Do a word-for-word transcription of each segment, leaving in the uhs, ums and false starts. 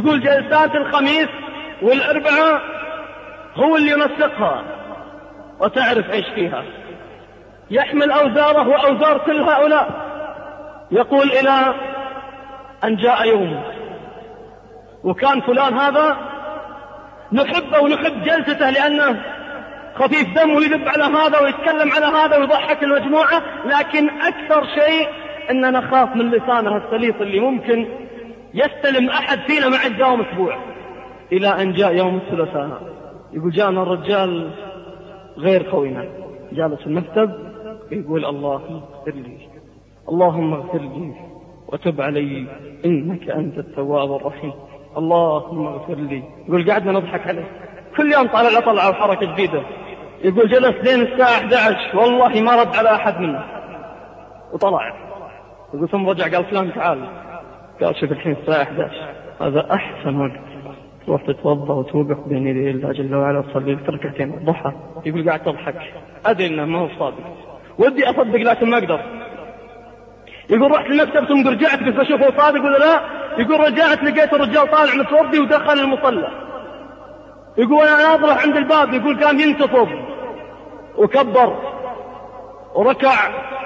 يقول جلسات الخميس والأربعاء هو اللي ينسقها وتعرف ايش فيها، يحمل أوزاره وأوزار كل هؤلاء. يقول إلى أن جاء يوم وكان فلان هذا نحبه ونحب جلسته لأنه خفيف دم ويذب على هذا ويتكلم على هذا ويضحك المجموعة، لكن أكثر شيء أننا نخاف من لسانه السليط اللي ممكن يستلم أحد فينا مع الدوام أسبوع. إلى أن جاء يوم الثلاثاء يقول جاءنا الرجال غير خوينا جالس المكتب يقول اللهم اغفر لي اللهم اغفر لي وتب علي إنك أنت التواب الرحيم، اللهم اغفر لي. يقول قعدنا نضحك عليه كل يوم طالع طلعة وحركة جديدة. يقول جلس لين الساعة أحد عشر والله ما رد على أحد منه وطلع. يقول ثم رجع قال فلان تعال، قال شوف الحين الساعة أحد عشر هذا أحسن وقت تروح تتوضأ وتوقف بين يدي الله جل وعلا وتصلي لك ركعتين الضحى. يقول قاعد تضحك أدري إنه ما هو صادق ودي أصدق لكن ما أقدر. يقول رحت المكتب ثم رجعت قلت أشوفه صادق ولا لا. يقول رجعت لقيت الرجال طالع متوضي ودخل المصلى. يقول أنا ناظره عند الباب يقول قام ينتفض وكبر وركع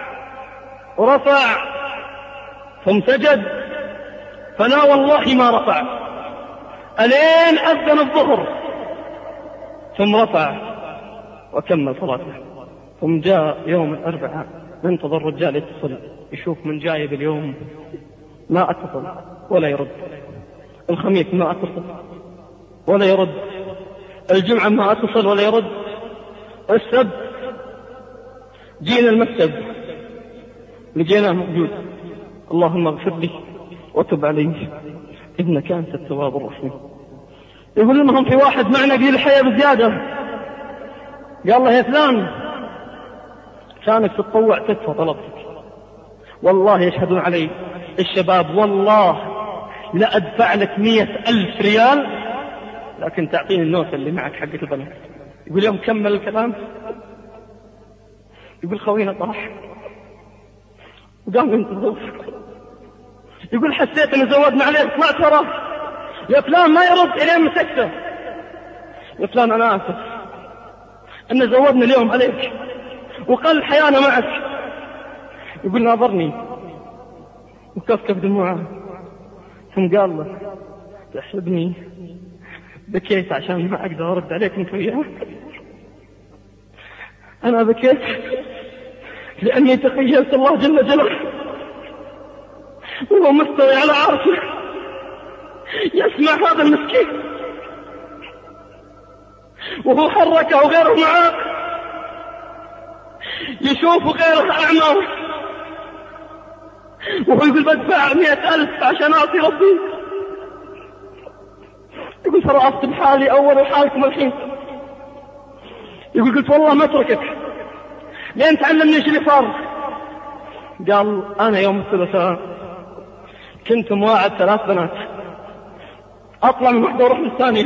ورفع ثم سجد، فلا والله ما رفع ألين أذن الظهر ثم رفع وكمل صلاته. ثم جاء يوم الأربعاء ننتظر الرجال يتصل يشوف من جايب اليوم ما أتصل ولا يرد، الخميس ما أتصل ولا يرد، الجمعة ما أتصل ولا يرد، السبت جينا المكتب لقيناه موجود اللهم اغفر لي وتب علي إنك أنت التواب الرحيم. يقول لهم في واحد معنا قيل الحياة بزيادة قال له يا فلان كانك تتطوع تكفى طلبتك والله يشهدون علي الشباب والله لا أدفع لك مية ألف ريال لكن تعطيني النوتة اللي معك حقة البنات. يقول يوم كمل الكلام يقول خوينا طاح وقام ينتظر. يقول حسيت ان زودنا عليه طلعت وراه يا فلان ما يرد الين مسكته. يا فلان انا اسف ان زودنا اليوم عليك وقل حيانا معك. يقول ناظرني وكفكف دموعه ثم قال له تحسبني بكيت عشان ما اقدر ارد عليك انت وياه. انا بكيت لاني تخيلت الله جل جلاله وهو مستوي على عرشه يسمع هذا المسكين وهو حركه وغيره معاه يشوف غيره أعمى وهو يقول بدفع مئة ألف عشان أعطي ربي. يقول فرأفت بحالي أول حالكم الحين. يقول قلت والله ما أتركك لين تعلمني ايش اللي صار. قال أنا يوم الثلاثاء كنت مواعد ثلاث بنات أطلع من واحدة وأروح للثانية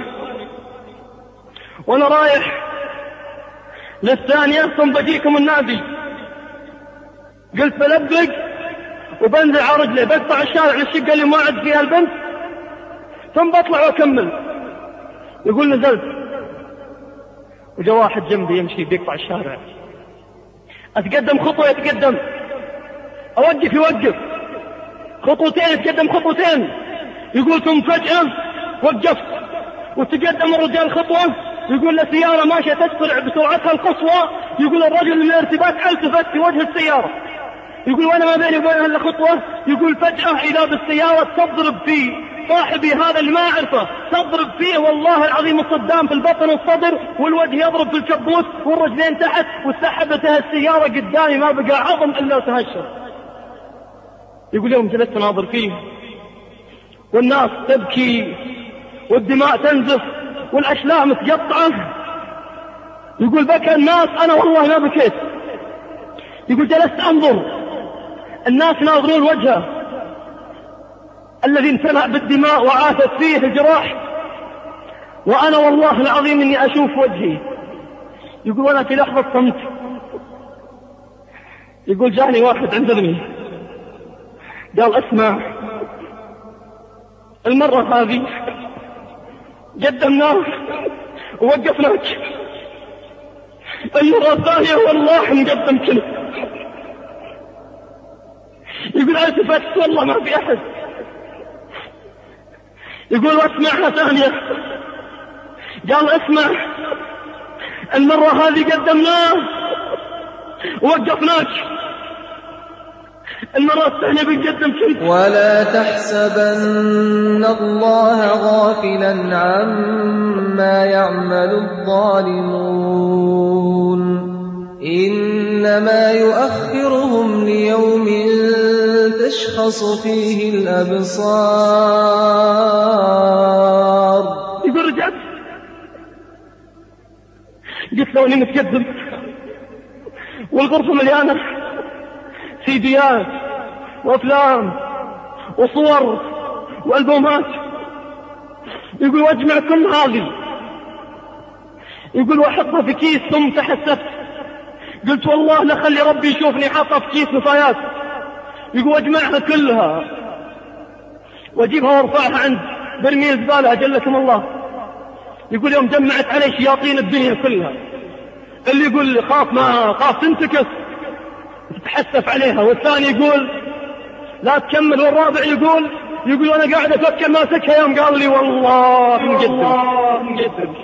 وأنا رايح للثانية ثم بجيكم النادي. قلت بلبق وبنزل على رجلي بقطع الشارع للشقة اللي مواعد فيها البنت ثم بطلع وأكمل. يقول نزلت وجاء واحد جنبي يمشي بيقطع الشارع أتقدم خطوة يتقدم أوقف يوقف خطوتين يتقدم خطوتين. يقول ثم فجأة وقفت وتقدم الرجال خطوة. يقول له سيارة ماشية تسرع بسرعتها القصوى. يقول الرجل من الارتباك التفت في وجه السيارة. يقول وانا ما بيني وبينها الا خطوة. يقول فجأة إذا بالسيارة تضرب في صاحبي هذا اللي ما أعرفه تضرب فيه والله العظيم الصدام في البطن والصدر والوجه يضرب في الكبوت والرجلين تحت وسحبتها السيارة قدامي ما بقى عظم إلا تهشر. يقول يوم جلست ناظر فيه والناس تبكي والدماء تنزف والأشلاء متقطعة. يقول بكى الناس أنا والله ما بكيت. يقول جلست أنظر الناس ناظرون وجهه الذي امتلأ بالدماء وعاثت فيه الجراح وأنا والله العظيم إني أشوف وجهي. يقول وأنا في لحظة صمت يقول جاني واحد عندني قال اسمع المرة هذه قدمناك ووقفناك. المرة الثانية والله نقدم كله. يقول التفت والله ما في أحد. يقول واسمعها ثانية. قال اسمع، المرة هذه قدمناه ووقفناك، المرة الثانية بنقدم كله. ولا تحسبن الله غافلا عما يعمل الظالمون، إنما يؤخرهم ليوم تشخص فيه الأبصار. يقول رجعت قلت له اني متقدم والغرفة مليانة سيديات وافلام وصور والبومات. يقول واجمع كل هذه، يقول واحطها في كيس ثم تحسفت قلت والله لخلي ربي يشوفني حاطها في كيس نفايات. يقول واجمعها كلها واجيبها وارفعها عند برميل زبالة اجلكم الله. يقول يوم جمعت علي شياطين الدنيا كلها، اللي يقول خاف ما خاف تنتكس تتحسف عليها، والثاني يقول لا تكمل، والرابع يقول يقول وانا قاعد افكر ماسكها يوم قال لي والله مقدم.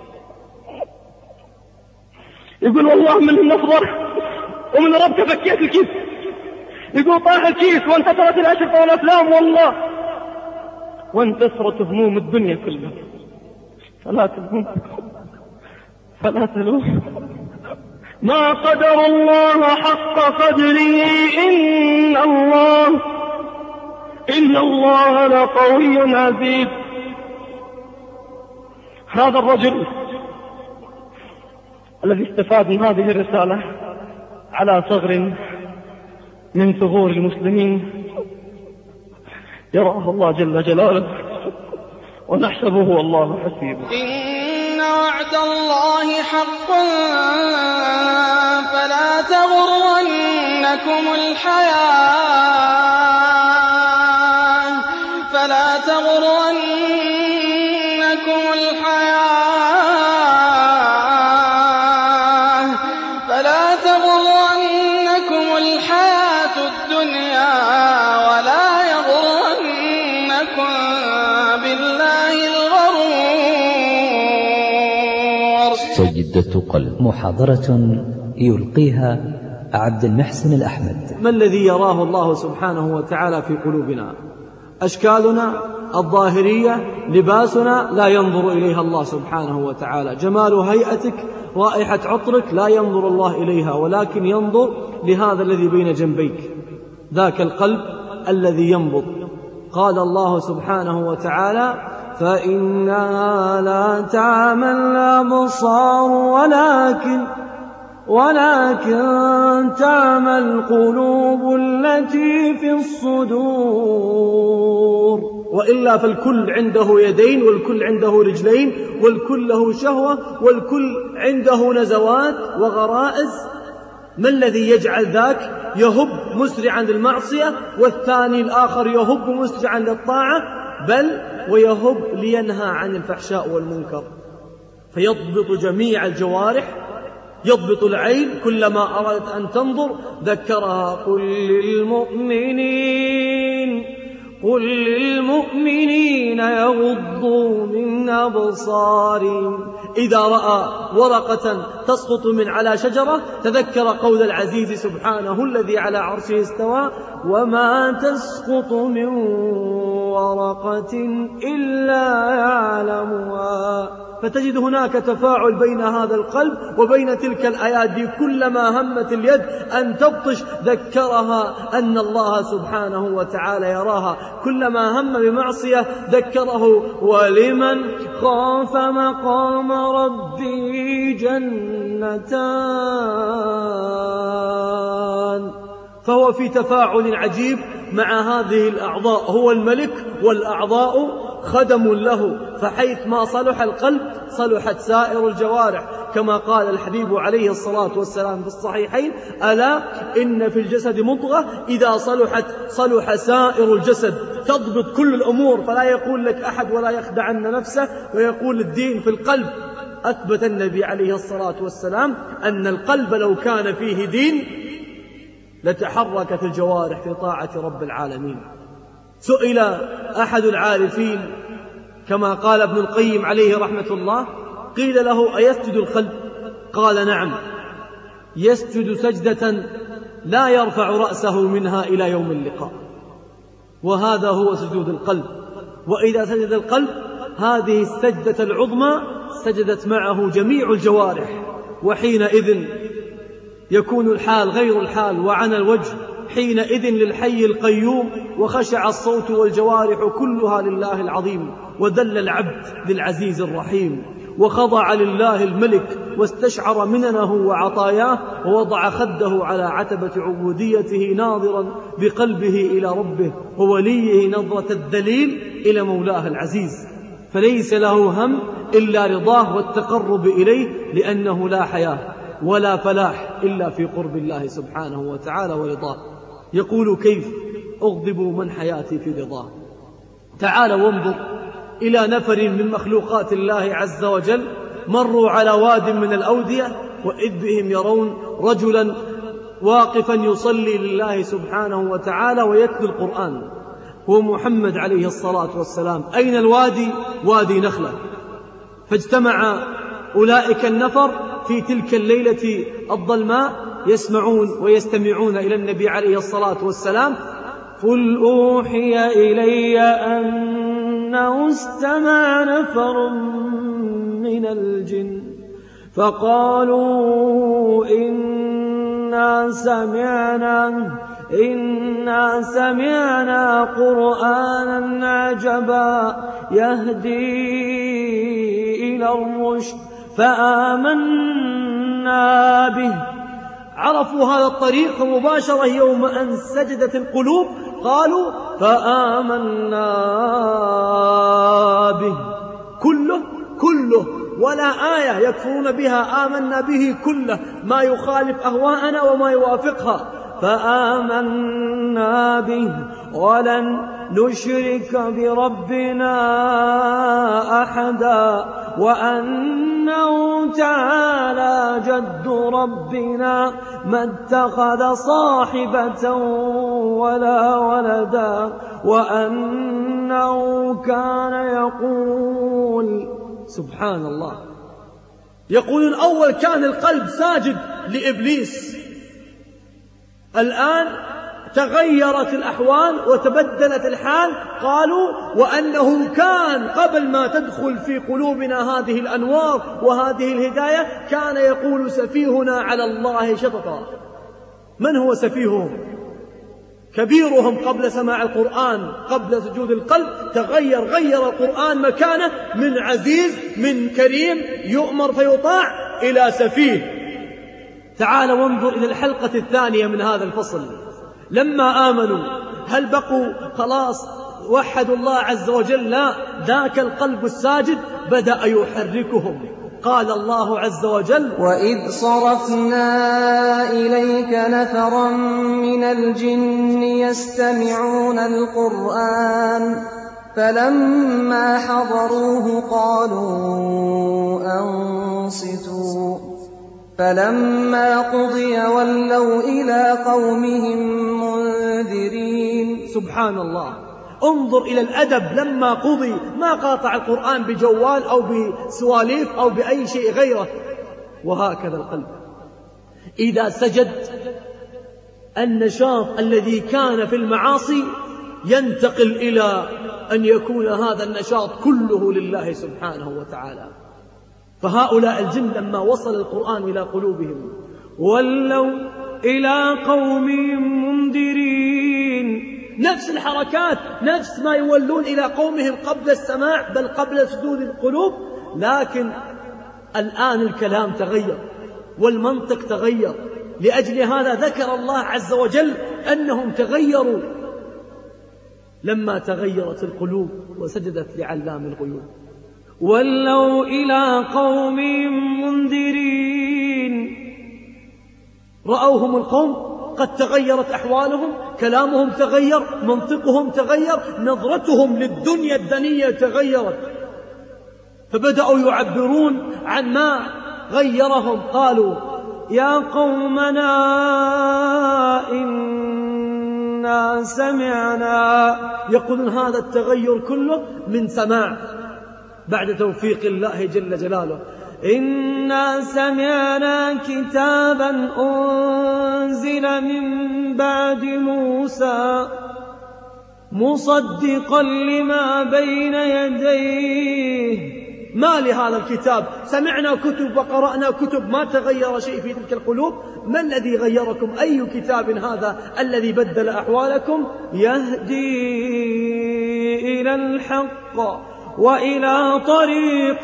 يقول والله من النفضة ومن ربك فكيت الكيس. يقول طاح الكيس وانتصرت الأشرطة والأفلام والله وانتصرت هموم الدنيا كلها. فلا تلوم فلا تلوم ما قدر الله حق قدره، إن الله إن الله لقوي عزيز. هذا الرجل الذي استفاد من هذه الرسالة على صغر من ثغور المسلمين يراه الله جل جلاله ونحسبه والله حسيبه. إن وعد الله حق فلا تغرنكم الحياة فلا تغرنكم الحياة فلا تغرنكم الحياة الدنيا ولا يغرنكم بالله الغرور. سيدة قلب. محاضرة يلقيها عبد المحسن الأحمد. ما الذي يراه الله سبحانه وتعالى في قلوبنا؟ أشكالنا الظاهرية، لباسنا لا ينظر إليها الله سبحانه وتعالى، جمال هيئتك، رائحة عطرك لا ينظر الله إليها، ولكن ينظر لهذا الذي بين جنبيك، ذاك القلب الذي ينبض. قال الله سبحانه وتعالى فإنها لا تعمى الأبصار ولكن ولكن تعمى القلوب التي في الصدور. وإلا فالكل عنده يدين، والكل عنده رجلين، والكل له شهوة، والكل عنده نزوات وغرائز. ما الذي يجعل ذاك يهب مسرعا للمعصية والثاني الآخر يهب مسرعا للطاعة، بل ويهب لينهى عن الفحشاء والمنكر؟ فيضبط جميع الجوارح، يضبط العين كلما أردت أن تنظر ذكرها قل للمؤمنين قل للمؤمنين يغضوا من أبصارهم. إذا رأى ورقة تسقط من على شجرة تذكر قول العزيز سبحانه الذي على عرشه استوى وما تسقط من ورقة إلا يعلمها. فتجد هناك تفاعل بين هذا القلب وبين تلك الآيات دي. كلما همت اليد أن تبطش ذكرها أن الله سبحانه وتعالى يراها، كلما هم بمعصية ذكره ولمن خاف مقام ربه جنتان. فهو في تفاعل عجيب مع هذه الأعضاء، هو الملك والأعضاء خدم له، فحيث ما صلح القلب صلحت سائر الجوارح، كما قال الحبيب عليه الصلاة والسلام في الصحيحين ألا إن في الجسد مضغة إذا صلحت صلح سائر الجسد. وتضبط كل الأمور، فلا يقول لك أحد ولا يخدعن نفسه ويقول الدين في القلب. أثبت النبي عليه الصلاة والسلام أن القلب لو كان فيه دين لتحركت الجوارح في طاعة رب العالمين. سئل أحد العارفين كما قال ابن القيم عليه رحمة الله، قيل له أيسجد القلب؟ قال نعم، يسجد سجدة لا يرفع رأسه منها إلى يوم اللقاء، وهذا هو سجود القلب. وإذا سجد القلب هذه السجدة العظمى سجدت معه جميع الجوارح، وحينئذ يكون الحال غير الحال وعن الوجه حينئذ للحي القيوم، وخشع الصوت والجوارح كلها لله العظيم، وذل العبد للعزيز الرحيم، وخضع لله الملك، واستشعر مننه وعطاياه، ووضع خده على عتبة عبوديته ناظرا بقلبه إلى ربه ووليه نظرة الذليل إلى مولاه العزيز، فليس له هم إلا رضاه والتقرب إليه، لأنه لا حياة ولا فلاح إلا في قرب الله سبحانه وتعالى ورضاه. يقول كيف أغضب من حياتي في رضاه. تعال وانظر إلى نفر من مخلوقات الله عز وجل مروا على واد من الأودية، وإذ بهم يرون رجلا واقفا يصلي لله سبحانه وتعالى ويتلو القرآن، هو محمد عليه الصلاة والسلام. أين الوادي؟ وادي نخلة. فاجتمع أولئك النفر في تلك الليلة الظلماء يسمعون ويستمعون إلى النبي عليه الصلاة والسلام. قل أوحي إلي أنه استمع نفر من الجن فقالوا إنا سمعنا إنا سمعنا قرآنا عجبا يهدي إلى الرشد فآمنا به. عرفوا هذا الطريق مباشرة يوم أن سجدت القلوب قالوا فآمنا به. كله كله ولا آية يكفرون بها، آمنا به كله، ما يخالف أهواءنا وما يوافقها. فآمنا به ولن نشرك بربنا أحدا وأنه تعالى جد ربنا ما اتخذ صاحبة ولا ولدا وأنه كان يقول. سبحان الله. يقول الأول كان القلب ساجد لإبليس، الآن تغيرت الأحوال وتبدلت الحال. قالوا وأنه كان قبل ما تدخل في قلوبنا هذه الأنوار وهذه الهداية كان يقول سفيهنا على الله شططا. من هو سفيههم؟ كبيرهم قبل سماع القرآن قبل سجود القلب تغير، غير القرآن مكانه من عزيز من كريم يؤمر فيطاع إلى سفيه. تعال وانظر إلى الحلقة الثانية من هذا الفصل. لما آمنوا هل بقوا خلاص وحدوا الله عز وجل؟ لا، ذاك القلب الساجد بدأ يحركهم. قال الله عز وجل وإذ صرفنا إليك نفرا من الجن يستمعون القرآن فلما حضروه قالوا أنصتوا فلما قضي ولوا إلى قومهم منذرين. سبحان الله. انظر إلى الأدب لما قضي، ما قاطع القرآن بجوال أو بسواليف أو بأي شيء غيره. وهكذا القلب إذا سجد النشاط الذي كان في المعاصي ينتقل إلى أن يكون هذا النشاط كله لله سبحانه وتعالى. فهؤلاء الجن لما وصل القرآن إلى قلوبهم ولوا إلى قومهم منذرين. نفس الحركات، نفس ما يولون إلى قومهم قبل السماع بل قبل سجود القلوب، لكن الآن الكلام تغير والمنطق تغير. لأجل هذا ذكر الله عز وجل أنهم تغيروا لما تغيرت القلوب وسجدت لعلام الغيوب. ولوا إلى قومهم منذرين. رأوهم القوم وقد تغيرت أحوالهم، كلامهم تغير، منطقهم تغير، نظرتهم للدنيا الدنية تغيرت، فبدأوا يعبرون عن ما غيرهم. قالوا يا قومنا إنا سمعنا، يقولون هذا التغير كله من سماع بعد توفيق الله جل جلاله. إنا سمعنا كتابا أنزل من بعد موسى مصدقا لما بين يديه. ما لهذا الكتاب؟ سمعنا كتب وقرأنا كتب، ما تغير شيء في تلك القلوب. ما الذي غيركم؟ أي كتاب هذا الذي بدل أحوالكم؟ يهدي إلى الحق وإلى طريق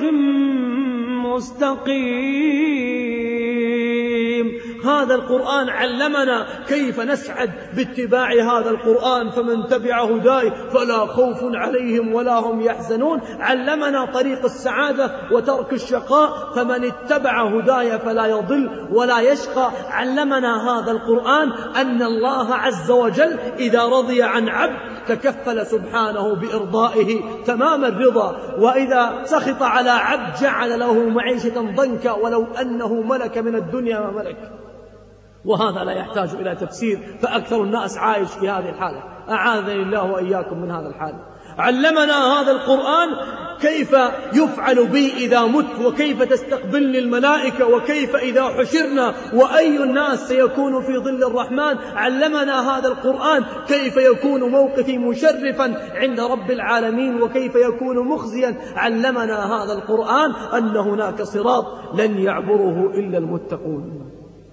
مستقيم. هذا القرآن علمنا كيف نسعد باتباع هذا القرآن، فمن تبع هداي فلا خوف عليهم ولا هم يحزنون. علمنا طريق السعادة وترك الشقاء، فمن اتبع هداي فلا يضل ولا يشقى. علمنا هذا القرآن أن الله عز وجل إذا رضي عن عبد تكفل سبحانه بإرضائه تمام الرضا، وإذا سخط على عبد جعل له معيشة ضنكا ولو أنه ملك من الدنيا ما ملك. وهذا لا يحتاج إلى تفسير، فأكثر الناس عايش في هذه الحالة. أعاذني الله وإياكم من هذا الحال. علمنا هذا القرآن كيف يفعل بي إذا مت، وكيف تستقبلني الملائكة، وكيف إذا حشرنا، وأي الناس سيكون في ظل الرحمن. علمنا هذا القرآن كيف يكون موقفي مشرفا عند رب العالمين، وكيف يكون مخزيا. علمنا هذا القرآن أن هناك صراط لن يعبره إلا المتقون.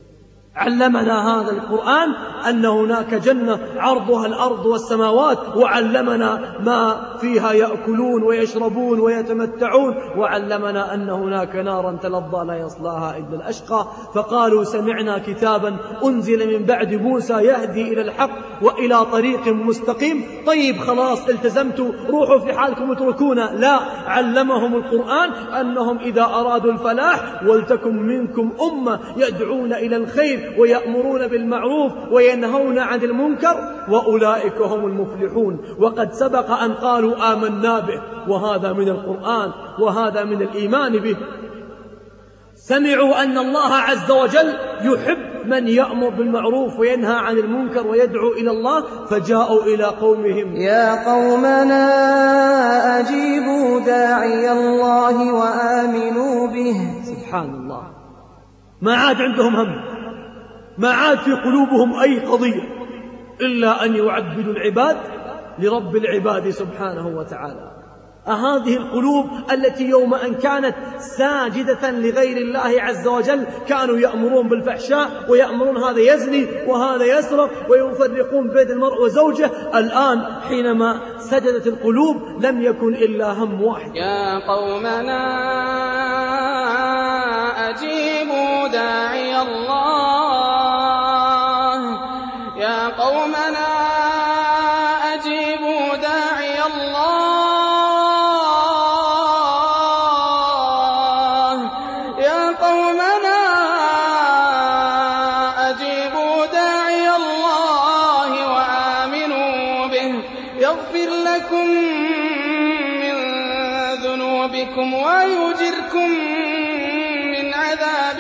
علمنا هذا القرآن أن هناك جنة عرضها الأرض والسماوات، وعلمنا ما فيها يأكلون ويشربون ويتمتعون، وعلمنا أن هناك نارا تلظى لا يصلاها إلا الأشقى. فقالوا سمعنا كتابا أنزل من بعد موسى يهدي إلى الحق وإلى طريق مستقيم. طيب خلاص التزمتوا، روحوا في حالكم اتركونا. لا، علمهم القرآن أنهم إذا أرادوا الفلاح ولتكن منكم أمة يدعون إلى الخير ويأمرون بالمعروف وينهون عن المنكر وأولئك هم المفلحون. وقد سبق أن قالوا آمنا به، وهذا من القرآن وهذا من الإيمان به. سمعوا أن الله عز وجل يحب من يأمر بالمعروف وينهى عن المنكر ويدعو إلى الله، فجاءوا إلى قومهم يا قومنا أجيبوا داعي الله وآمنوا به. سبحان الله، ما عاد عندهم هم، ما عاد في قلوبهم أي قضية إلا أن يعبدوا العباد لرب العباد سبحانه وتعالى. أهذه القلوب التي يوم أن كانت ساجدة لغير الله عز وجل كانوا يأمرون بالفحشاء ويأمرون هذا يزني وهذا يسرق ويفرقون بين المرء وزوجه، الآن حينما سجدت القلوب لم يكن إلا هم واحد. يا قومنا أجيبوا داعي الله، يا قومنا أجيبوا داعي الله، يا قومنا أجيبوا داعي الله وآمنوا به يغفر لكم من ذنوبكم ويجركم من عذاب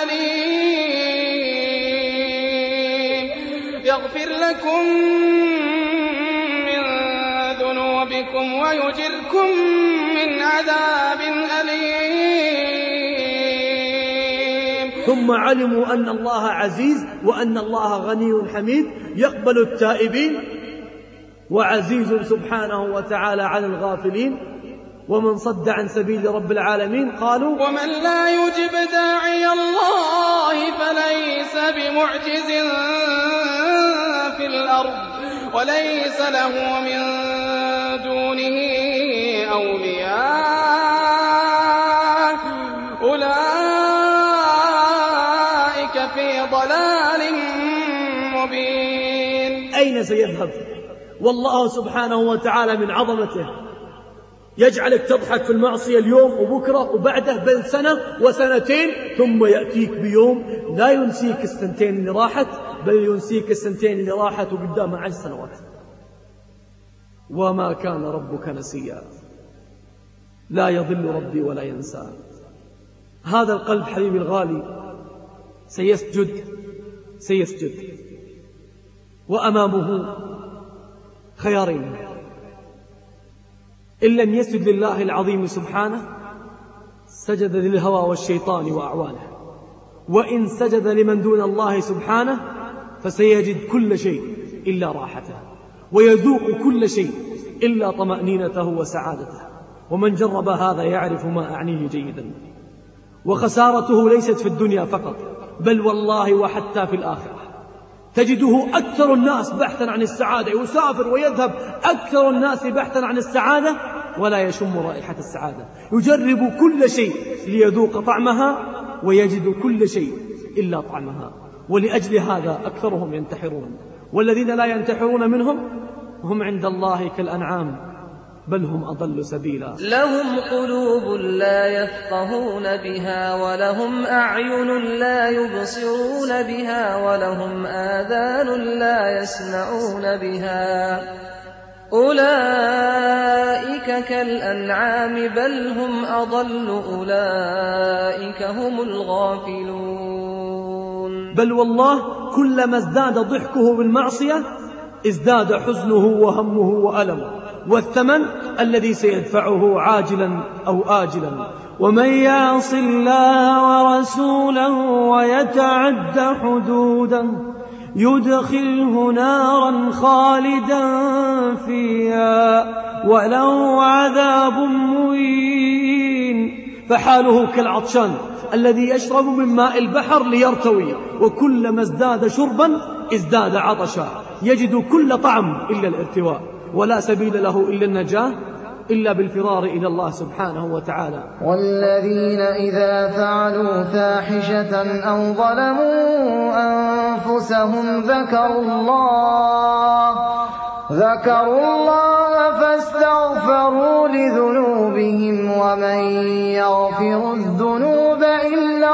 أليم، يغفر لكم من ذنوبكم ويجركم من عذاب أليم. ثم علموا أن الله عزيز وأن الله غني حميد يقبل التائبين، وعزيز سبحانه وتعالى على الغافلين. ومن صد عن سبيل رب العالمين قالوا ومن لا يجب داعي الله فليس بمعجز في الأرض وليس له من دونه أولياء أولئك في ضلال مبين. أين سيذهب؟ والله سبحانه وتعالى من عظمته يجعلك تضحك في المعصية اليوم وبكرة وبعده، بل سنة وسنتين، ثم يأتيك بيوم لا ينسيك السنتين اللي راحت، بل ينسيك السنتين اللي راحت وقدامها عشر سنوات. وما كان ربك نسيا، لا يضل ربي ولا ينسى. هذا القلب حبيبي الغالي سيسجد سيسجد وأمامه خيارين: إن لم يسجد لله العظيم سبحانه سجد للهوى والشيطان وأعوانه، وإن سجد لمن دون الله سبحانه فسيجد كل شيء إلا راحته، ويذوق كل شيء إلا طمأنينته وسعادته. ومن جرب هذا يعرف ما أعنيه جيدا. وخسارته ليست في الدنيا فقط، بل والله وحتى في الآخرة. تجده أكثر الناس بحثا عن السعادة، يسافر ويذهب أكثر الناس بحثا عن السعادة ولا يشم رائحة السعادة، يجرب كل شيء ليذوق طعمها ويجد كل شيء إلا طعمها. ولأجل هذا أكثرهم ينتحرون، والذين لا ينتحرون منهم هم عند الله كالأنعام بل هم أضل سبيلا. لهم قلوب لا يفقهون بها، ولهم أعين لا يبصرون بها، ولهم آذان لا يسمعون بها، أولئك كالأنعام بل هم أضل، أولئك هم الغافلون. بل والله كلما ازداد ضحكه بالمعصية ازداد حزنه وهمه وألمه، والثمن الذي سيدفعه عاجلا أو آجلا. ومن يعص الله ورسوله ويتعد حدوده يدخله نارا خالدا فيها وله عذاب مهين. فحاله كالعطشان الذي يشرب من ماء البحر ليرتوي، وكلما ازداد شربا ازداد عطشا، يجد كل طعم إلا الارتواء، ولا سبيل له إلا النجاة إلا بالفرار إلى الله سبحانه وتعالى. والذين إذا فعلوا فاحشة أو ظلموا أنفسهم ذكروا الله ذكروا الله فاستغفروا لذنوبهم ومن يغفر الذنوب إلا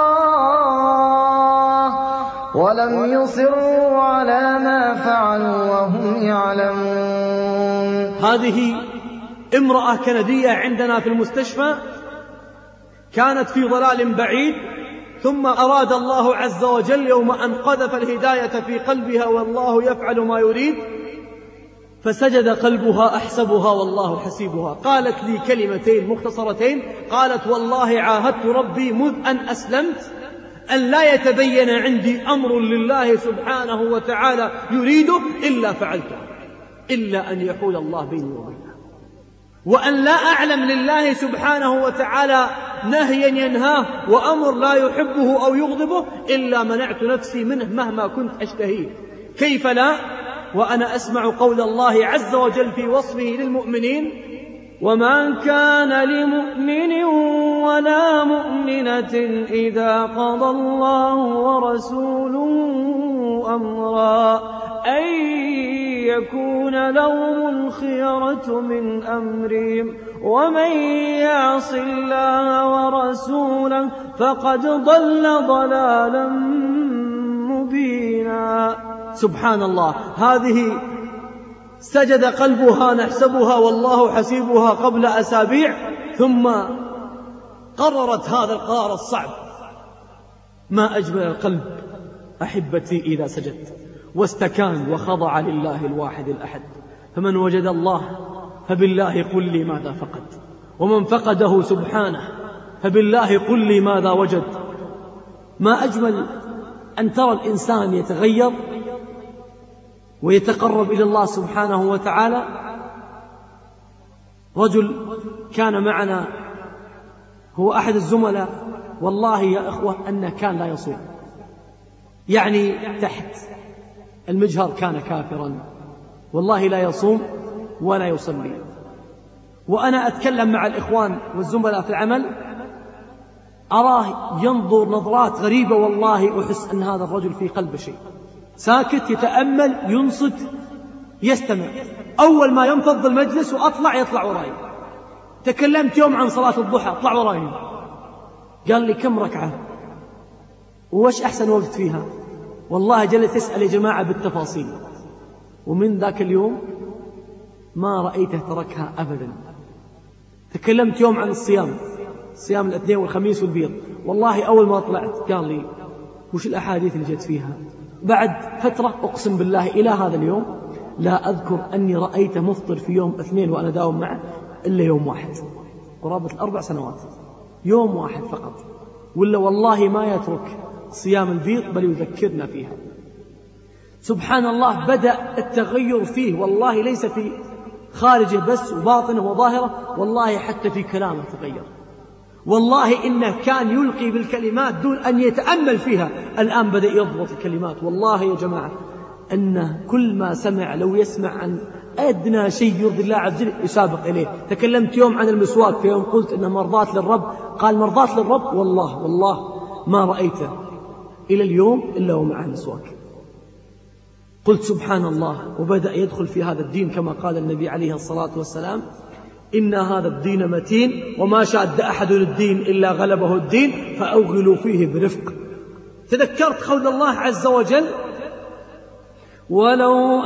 الله ولم يصروا على ما فعلوا وهم يعلمون. هذه امرأة كندية عندنا في المستشفى، كانت في ضلال بعيد، ثم أراد الله عز وجل يوم أن قذف الهداية في قلبها والله يفعل ما يريد، فسجد قلبها أحسبها والله حسيبها. قالت لي كلمتين مختصرتين، قالت: والله عاهدت ربي مذ أن أسلمت أن لا يتبين عندي أمر لله سبحانه وتعالى يريده إلا فعلته، إلا أن يحول الله بيني وبينه، وأن لا أعلم لله سبحانه وتعالى نهيا ينهاه وأمر لا يحبه أو يغضبه إلا منعت نفسي منه مهما كنت أشتهيه. كيف لا وأنا أسمع قول الله عز وجل في وصفه للمؤمنين: وما كان لمؤمن ولا مؤمنة إذا قضى الله ورسوله أمرا أن يكون لهم الخيرة من أمرهم ومن يعص الله ورسوله فقد ضل ضلالا مبينا. سبحان الله، هذه سجد قلبها نحسبها والله حسيبها قبل أسابيع، ثم قررت هذا القرار الصعب. ما أجمل القلب أحبتي إذا سجد واستكان وخضع لله الواحد الأحد. فمن وجد الله فبالله قل لي ماذا فقد، ومن فقده سبحانه فبالله قل لي ماذا وجد. ما أجمل أن ترى الإنسان يتغير ويتقرب إلى الله سبحانه وتعالى. رجل كان معنا هو أحد الزملاء، والله يا أخوة أنه كان لا يصوم، يعني تحت المجهر كان كافرا، والله لا يصوم ولا يصلي. وأنا أتكلم مع الإخوان والزملاء في العمل أراه ينظر نظرات غريبة، والله أحس أن هذا الرجل في قلبه شيء، ساكت يتأمل ينصت يستمع. أول ما ينفض المجلس وأطلع يطلع وراي. تكلمت يوم عن صلاة الضحى، اطلع وراي. قال لي: كم ركعة ووش أحسن وقت فيها؟ والله جلس يسأل يا جماعة بالتفاصيل، ومن ذاك اليوم ما رأيته تركها أبدا. تكلمت يوم عن الصيام، صيام الاثنين والخميس والبيض، والله أول ما طلعت قال لي وش الأحاديث اللي جت فيها. بعد فترة أقسم بالله إلى هذا اليوم لا أذكر أني رأيته مفطر في يوم اثنين وأنا داوم معه إلا يوم واحد، قرابة الأربع سنوات، يوم واحد فقط، ولا والله ما يترك صيام البيض بل يذكرنا فيها. سبحان الله، بدأ التغير فيه، والله ليس في خارجه بس وباطنه وظاهره، والله حتى في كلامه تغير. والله إنه كان يلقي بالكلمات دون أن يتأمل فيها، الآن بدأ يضبط الكلمات. والله يا جماعة أنه كل ما سمع لو يسمع عن أدنى شيء يرضي الله عز وجل يسابق إليه. تكلمت يوم عن المسواك، في يوم قلت إنه مرضات للرب، قال مرضات للرب، والله والله ما رأيته إلى اليوم إلا ومعه مسواك. قلت سبحان الله، وبدأ يدخل في هذا الدين كما قال النبي عليه الصلاة والسلام: إن هذا الدين متين وما شاد أحد الدين إلا غلبه الدين فأوغلوا فيه برفق. تذكرت قول الله عز وجل: ولو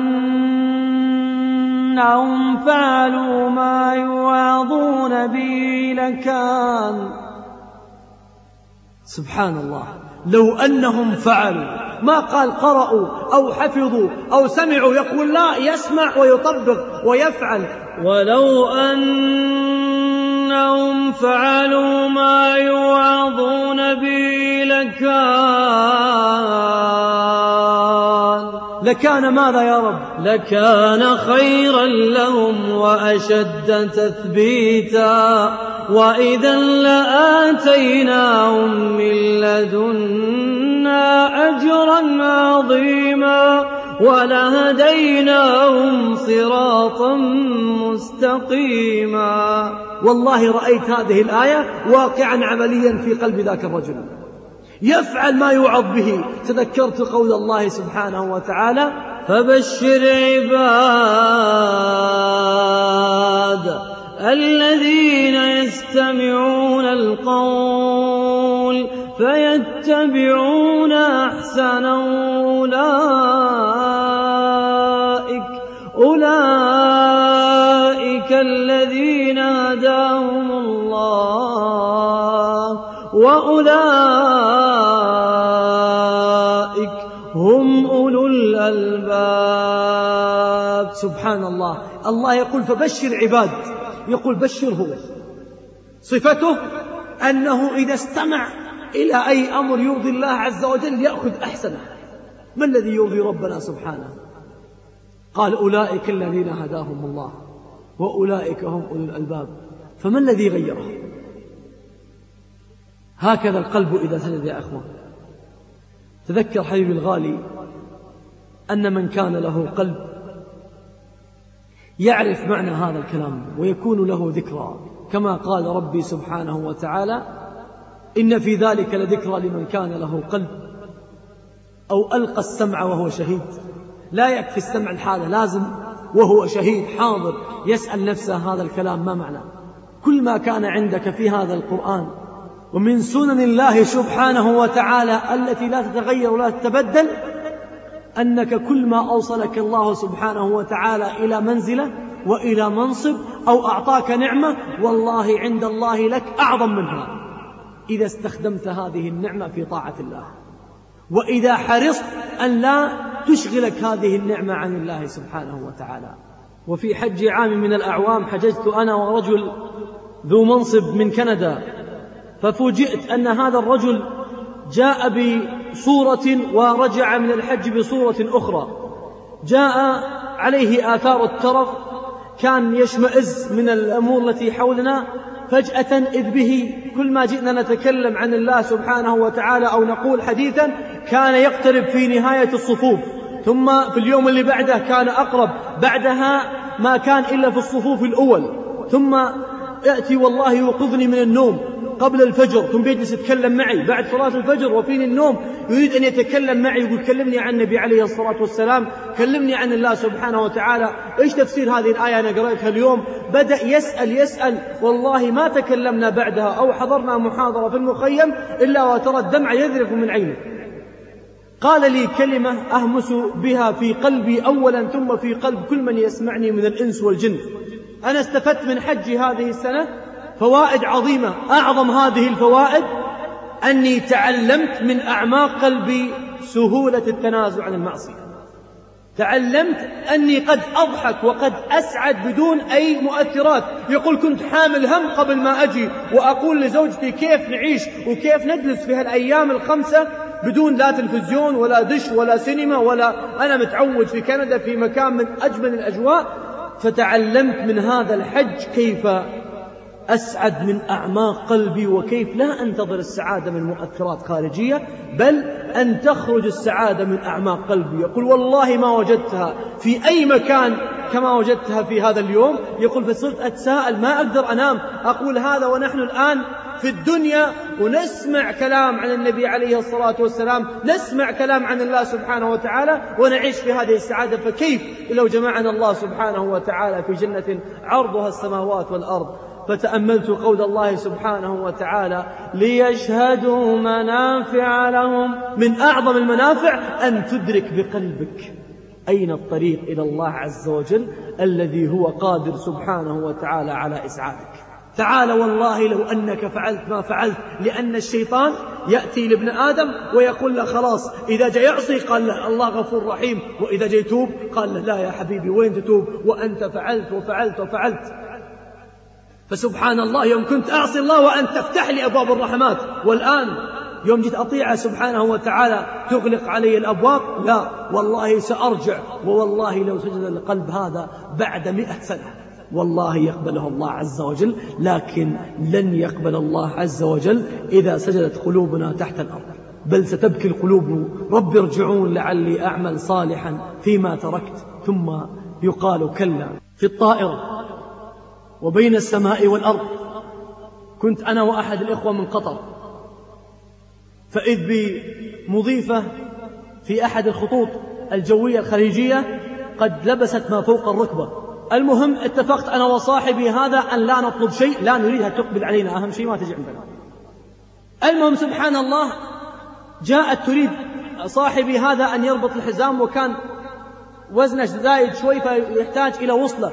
أنهم فعلوا ما يوعظون به لكان. سبحان الله، لو أنهم فعلوا، ما قال قرأوا أو حفظوا أو سمعوا، يقول لا، يسمع ويطبق ويفعل. ولو أنهم فعلوا ما يوعظون به لكان لكان ماذا يا رب؟ لكان خيرا لهم وأشد تثبيتا وإذا لآتيناهم من لدنا أجرا عظيما ولهديناهم صراطا مستقيما. والله رأيت هذه الآية واقعا عمليا في قلب ذاك الرجل، يفعل ما يوعظ به. تذكرت قول الله سبحانه وتعالى: فبشر عباد الذين يستمعون القول فيتبعون أحسنه أولئك أولئك الذين هداهم الله وأولئك هم أولو الألباب. سبحان الله، الله يقول فبشر عباد، يقول بشره. صفته أنه إذا استمع إلى أي أمر يرضي الله عز وجل يأخذ أحسنه. ما الذي يرضي ربنا سبحانه؟ قال: أولئك الذين هداهم الله وأولئك هم أولو الألباب. فما الذي غيره؟ هكذا القلب إذا سجد يا أخوان. تذكر حبيبي الغالي أن من كان له قلب يعرف معنى هذا الكلام ويكون له ذكرى، كما قال ربي سبحانه وتعالى: إن في ذلك لذكرى لمن كان له قلب أو ألقى السمع وهو شهيد. لا يكفي السمع الحالة، لازم وهو شهيد حاضر يسأل نفسه هذا الكلام ما معنى. كل ما كان عندك في هذا القرآن ومن سنن الله سبحانه وتعالى التي لا تتغير ولا تتبدل، أنك كل ما أوصلك الله سبحانه وتعالى إلى منزلة وإلى منصب أو أعطاك نعمة، والله عند الله لك أعظم منها إذا استخدمت هذه النعمة في طاعة الله، وإذا حرصت أن لا تشغلك هذه النعمة عن الله سبحانه وتعالى. وفي حج عام من الأعوام حججت أنا ورجل ذو منصب من كندا، ففوجئت أن هذا الرجل جاء بصورة ورجع من الحج بصورة أخرى، جاء عليه آثار الترف، كان يشمئز من الأمور التي حولنا. فجأة إذ به كل ما جئنا نتكلم عن الله سبحانه وتعالى أو نقول حديثا كان يقترب في نهاية الصفوف، ثم في اليوم اللي بعده كان أقرب، بعدها ما كان إلا في الصفوف الأول، ثم يأتي والله يوقظني من النوم قبل الفجر، ثم يجلس يتكلم معي بعد صلاة الفجر وفيني النوم، يريد أن يتكلم معي، يقول كلمني عن النبي عليه الصلاة والسلام، كلمني عن الله سبحانه وتعالى، إيش تفسير هذه الآية أنا قرأتها اليوم. بدأ يسأل يسأل، والله ما تكلمنا بعدها أو حضرنا محاضرة في المخيم إلا وترى الدمع يذرف من عينه. قال لي كلمة أهمس بها في قلبي أولا ثم في قلب كل من يسمعني من الإنس والجن. أنا استفدت من حجي هذه السنة فوائد عظيمة، أعظم هذه الفوائد أني تعلمت من أعماق قلبي سهولة التنازل عن المعصية. تعلمت أني قد أضحك وقد أسعد بدون أي مؤثرات. يقول كنت حامل هم قبل ما أجي وأقول لزوجتي كيف نعيش وكيف نجلس في هالأيام الخمسة بدون لا تلفزيون ولا دش ولا سينما ولا، أنا متعود في كندا في مكان من أجمل الأجواء. فتعلمت من هذا الحج كيف أسعد من أعماق قلبي وكيف لا أنتظر السعادة من مؤثرات خارجية، بل أن تخرج السعادة من أعماق قلبي. يقول والله ما وجدتها في أي مكان كما وجدتها في هذا اليوم. يقول فصرت أتساءل ما أقدر أنام، أقول هذا ونحن الآن في الدنيا ونسمع كلام عن النبي عليه الصلاة والسلام، نسمع كلام عن الله سبحانه وتعالى ونعيش في هذه السعادة، فكيف لو جمعنا الله سبحانه وتعالى في جنة عرضها السماوات والأرض. فتأملت قول الله سبحانه وتعالى ليشهدوا منافع لهم. من أعظم المنافع أن تدرك بقلبك أين الطريق إلى الله عز وجل الذي هو قادر سبحانه وتعالى على إسعادك. تعال والله لو أنك فعلت ما فعلت، لأن الشيطان يأتي لابن آدم ويقول له خلاص إذا جاء يعصي قال له الله غفور رحيم، وإذا جاء يتوب قال له لا يا حبيبي وين تتوب وأنت فعلت وفعلت وفعلت. فسبحان الله يوم كنت أعصي الله وأن تفتح لي أبواب الرحمات، والآن يوم جيت أطيعه سبحانه وتعالى تغلق علي الأبواب. لا والله سأرجع، ووالله لو سجد القلب هذا بعد مئة سنة والله يقبله الله عز وجل، لكن لن يقبل الله عز وجل إذا سجدت قلوبنا تحت الأرض، بل ستبكي القلوب رب ارجعون لعلي أعمل صالحا فيما تركت. ثم يقال كلا في الطائرة وبين السماء والأرض. كنت أنا وأحد الإخوة من قطر، فإذ بمضيفة في أحد الخطوط الجوية الخليجية قد لبست ما فوق الركبة. المهم اتفقت أنا وصاحبي هذا أن لا نطلب شيء، لا نريدها تقبل علينا، أهم شيء ما تجي عندنا. المهم سبحان الله جاءت تريد صاحبي هذا أن يربط الحزام، وكان وزنه زايد شوي فيحتاج إلى وصلة،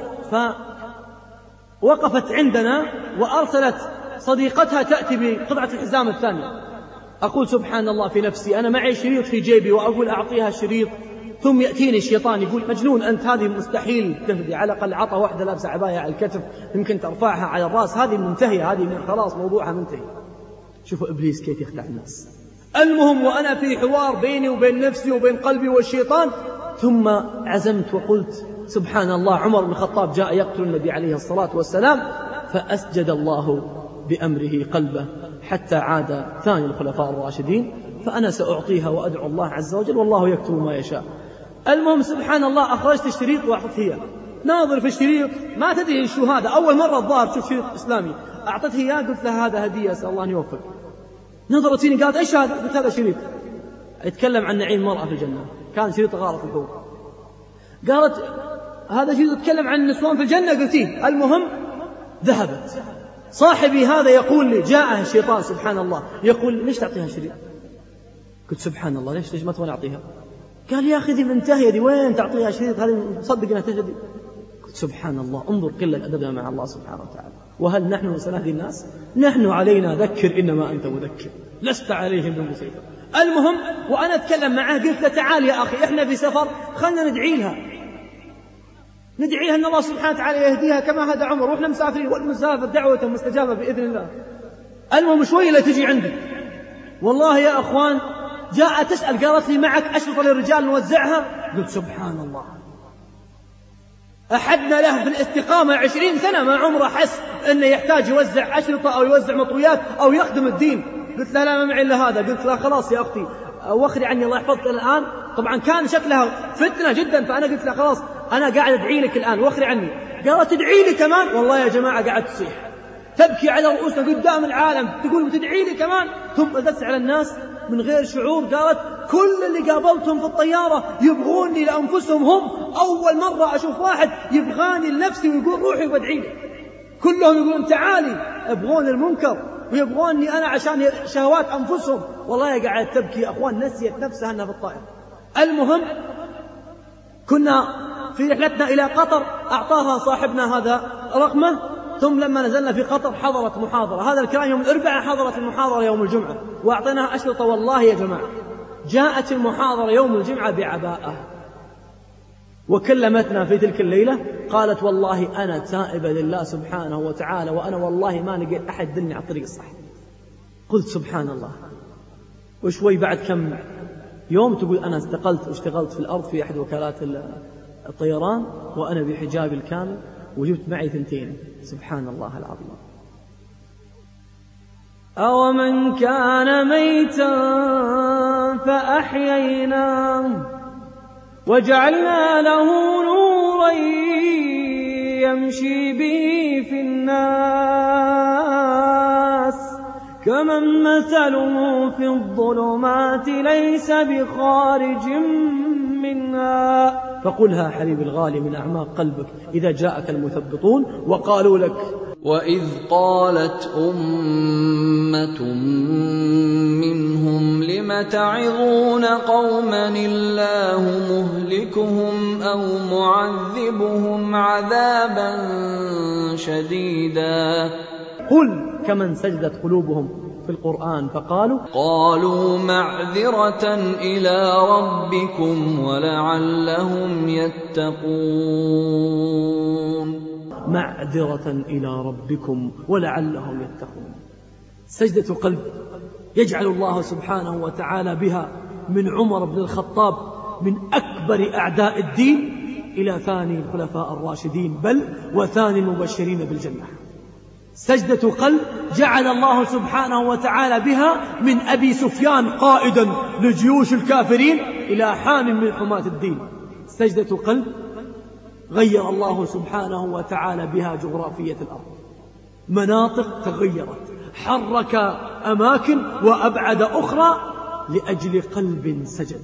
فوقفت عندنا وأرسلت صديقتها تأتي بقطعة الحزام الثانية. أقول سبحان الله في نفسي، أنا معي شريط في جيبي وأقول أعطيها شريط، ثم يأتيني الشيطان يقول مجنون أنت، هذه مستحيل تهدي، على الأقل عطى واحدة لابسة عباية على الكتف يمكن ترفعها على الرأس، هذه منتهية، هذه من خلاص موضوعها منتهي. شوفوا إبليس كيف يخدع الناس. المهم وأنا في حوار بيني وبين نفسي وبين قلبي والشيطان، ثم عزمت وقلت سبحان الله عمر بن الخطاب جاء يقتل النبي عليه الصلاة والسلام، فأسجد الله بأمره قلبه حتى عاد ثاني الخلفاء الراشدين، فأنا سأعطيها وأدعو الله عز وجل والله يكتب ما يشاء. المهم سبحان الله أخرجت الشريط وأعطت هي، ناظر في الشريط ما تدري شو هذا، أول مرة الظاهر تشوف شريط إسلامي، أعطت هي قلت لها هذا هدية أسأل الله أن يوفق. نظرت فيني قالت إيش هذا؟ قلت هذا شريط يتكلم عن نعيم المرأة في الجنة، كان شريط غارة في الحور. قالت هذا شريط يتكلم عن النسوان في الجنة، قلتيه. المهم ذهبت. صاحبي هذا يقول لي جاءه الشيطان سبحان الله يقول ليش تعطيها شريط؟ قلت سبحان الله ليش ليش ما تبغى نعطيها؟ قال يا أخي ذي منتهية ذي، وين تعطيها شريط هذه مصدق أنها تجدي؟ قلت سبحان الله انظر قلة أدبنا مع الله سبحانه وتعالى. وهل نحن سنهدي الناس؟ نحن علينا ذكر إنما أنت مذكر لست عليهم بمسيطر. المهم وأنا أتكلم معه قلت له تعال يا أخي إحنا في سفر، خلنا ندعي لها ندعي لها أن الله سبحانه وتعالى يهديها كما هدى عمر، وإحنا مسافرين والمسافر دعوته مستجابة بإذن الله. المهم شوي لا تجي عندي والله يا أخوان جاء تسأل قالت لي معك أشرطة للرجال نوزعها؟ قلت سبحان الله. أحدنا له في الاستقامة عشرين سنة ما عمره حس أنه يحتاج يوزع أشرطة أو يوزع مطويات أو يخدم الدين. قلت لا لا ما معي إلا هذا. قلت لا خلاص يا أختي وخري عني الله يحفظك الآن. طبعا كان شكلها فتنة جدا، فأنا قلت لا خلاص أنا قاعد أدعي لك الآن وخري عني. قالت تدعي لي كمان؟ والله يا جماعة قاعد تصيح تبكي على رؤوسنا قدام العالم تقول بتدعي لي كمان. ثم أدت على الناس من غير شعور قالت كل اللي قابلتهم في الطيارة يبغوني لأنفسهم، هم أول مرة أشوف واحد يبغاني لنفسي ويقول روحي وبدعي لي. كلهم يقولون تعالي، يبغون المنكر ويبغوني أنا عشان شهوات أنفسهم. والله قاعد تبكي يا أخوان، نسيت نفسها أنها في الطائرة. المهم كنا في رحلتنا إلى قطر، أعطاها صاحبنا هذا رقمه، ثم لما نزلنا في قطر حضرت محاضرة. هذا الكلام يوم الأربعاء، حضرت المحاضرة يوم الجمعة، وأعطيناها أشرطة. والله يا جماعة جاءت المحاضرة يوم الجمعة بعباءة، وكلمتنا في تلك الليلة قالت والله أنا تائبة لله سبحانه وتعالى، وأنا والله ما لقيت أحد دلني على الطريق الصحيح. قلت سبحان الله. وشوي بعد كم يوم تقول أنا استقلت واشتغلت في الأرض في أحد وكالات الطيران وأنا بحجابي الكامل، وجبت معي ثنتين. سبحان الله العظيم. أومن كان ميتا فأحييناه وجعلنا له نورا يمشي به في الناس كمن مثله في الظلمات ليس بخارج منها. فقلها حبيب الغالي من أعماق قلبك إذا جاءك المثبطون وقالوا لك: وإذ قالت أمة منهم لم تعظون قوما الله مهلكهم أو معذبهم عذابا شديدا. قل كمن سجدت قلوبهم في القرآن فقالوا قالوا معذرة إلى ربكم ولعلهم يتقون. معذرة إلى ربكم ولعلهم يتقون. سجدة قلب يجعل الله سبحانه وتعالى بها من عمر بن الخطاب من أكبر أعداء الدين إلى ثاني الخلفاء الراشدين، بل وثاني المبشرين بالجنة. سجدة قلب جعل الله سبحانه وتعالى بها من أبي سفيان قائدا لجيوش الكافرين إلى حام من حماة الدين. سجدة قلب غير الله سبحانه وتعالى بها جغرافية الأرض، مناطق تغيرت، حرك أماكن وأبعد أخرى لأجل قلب سجد.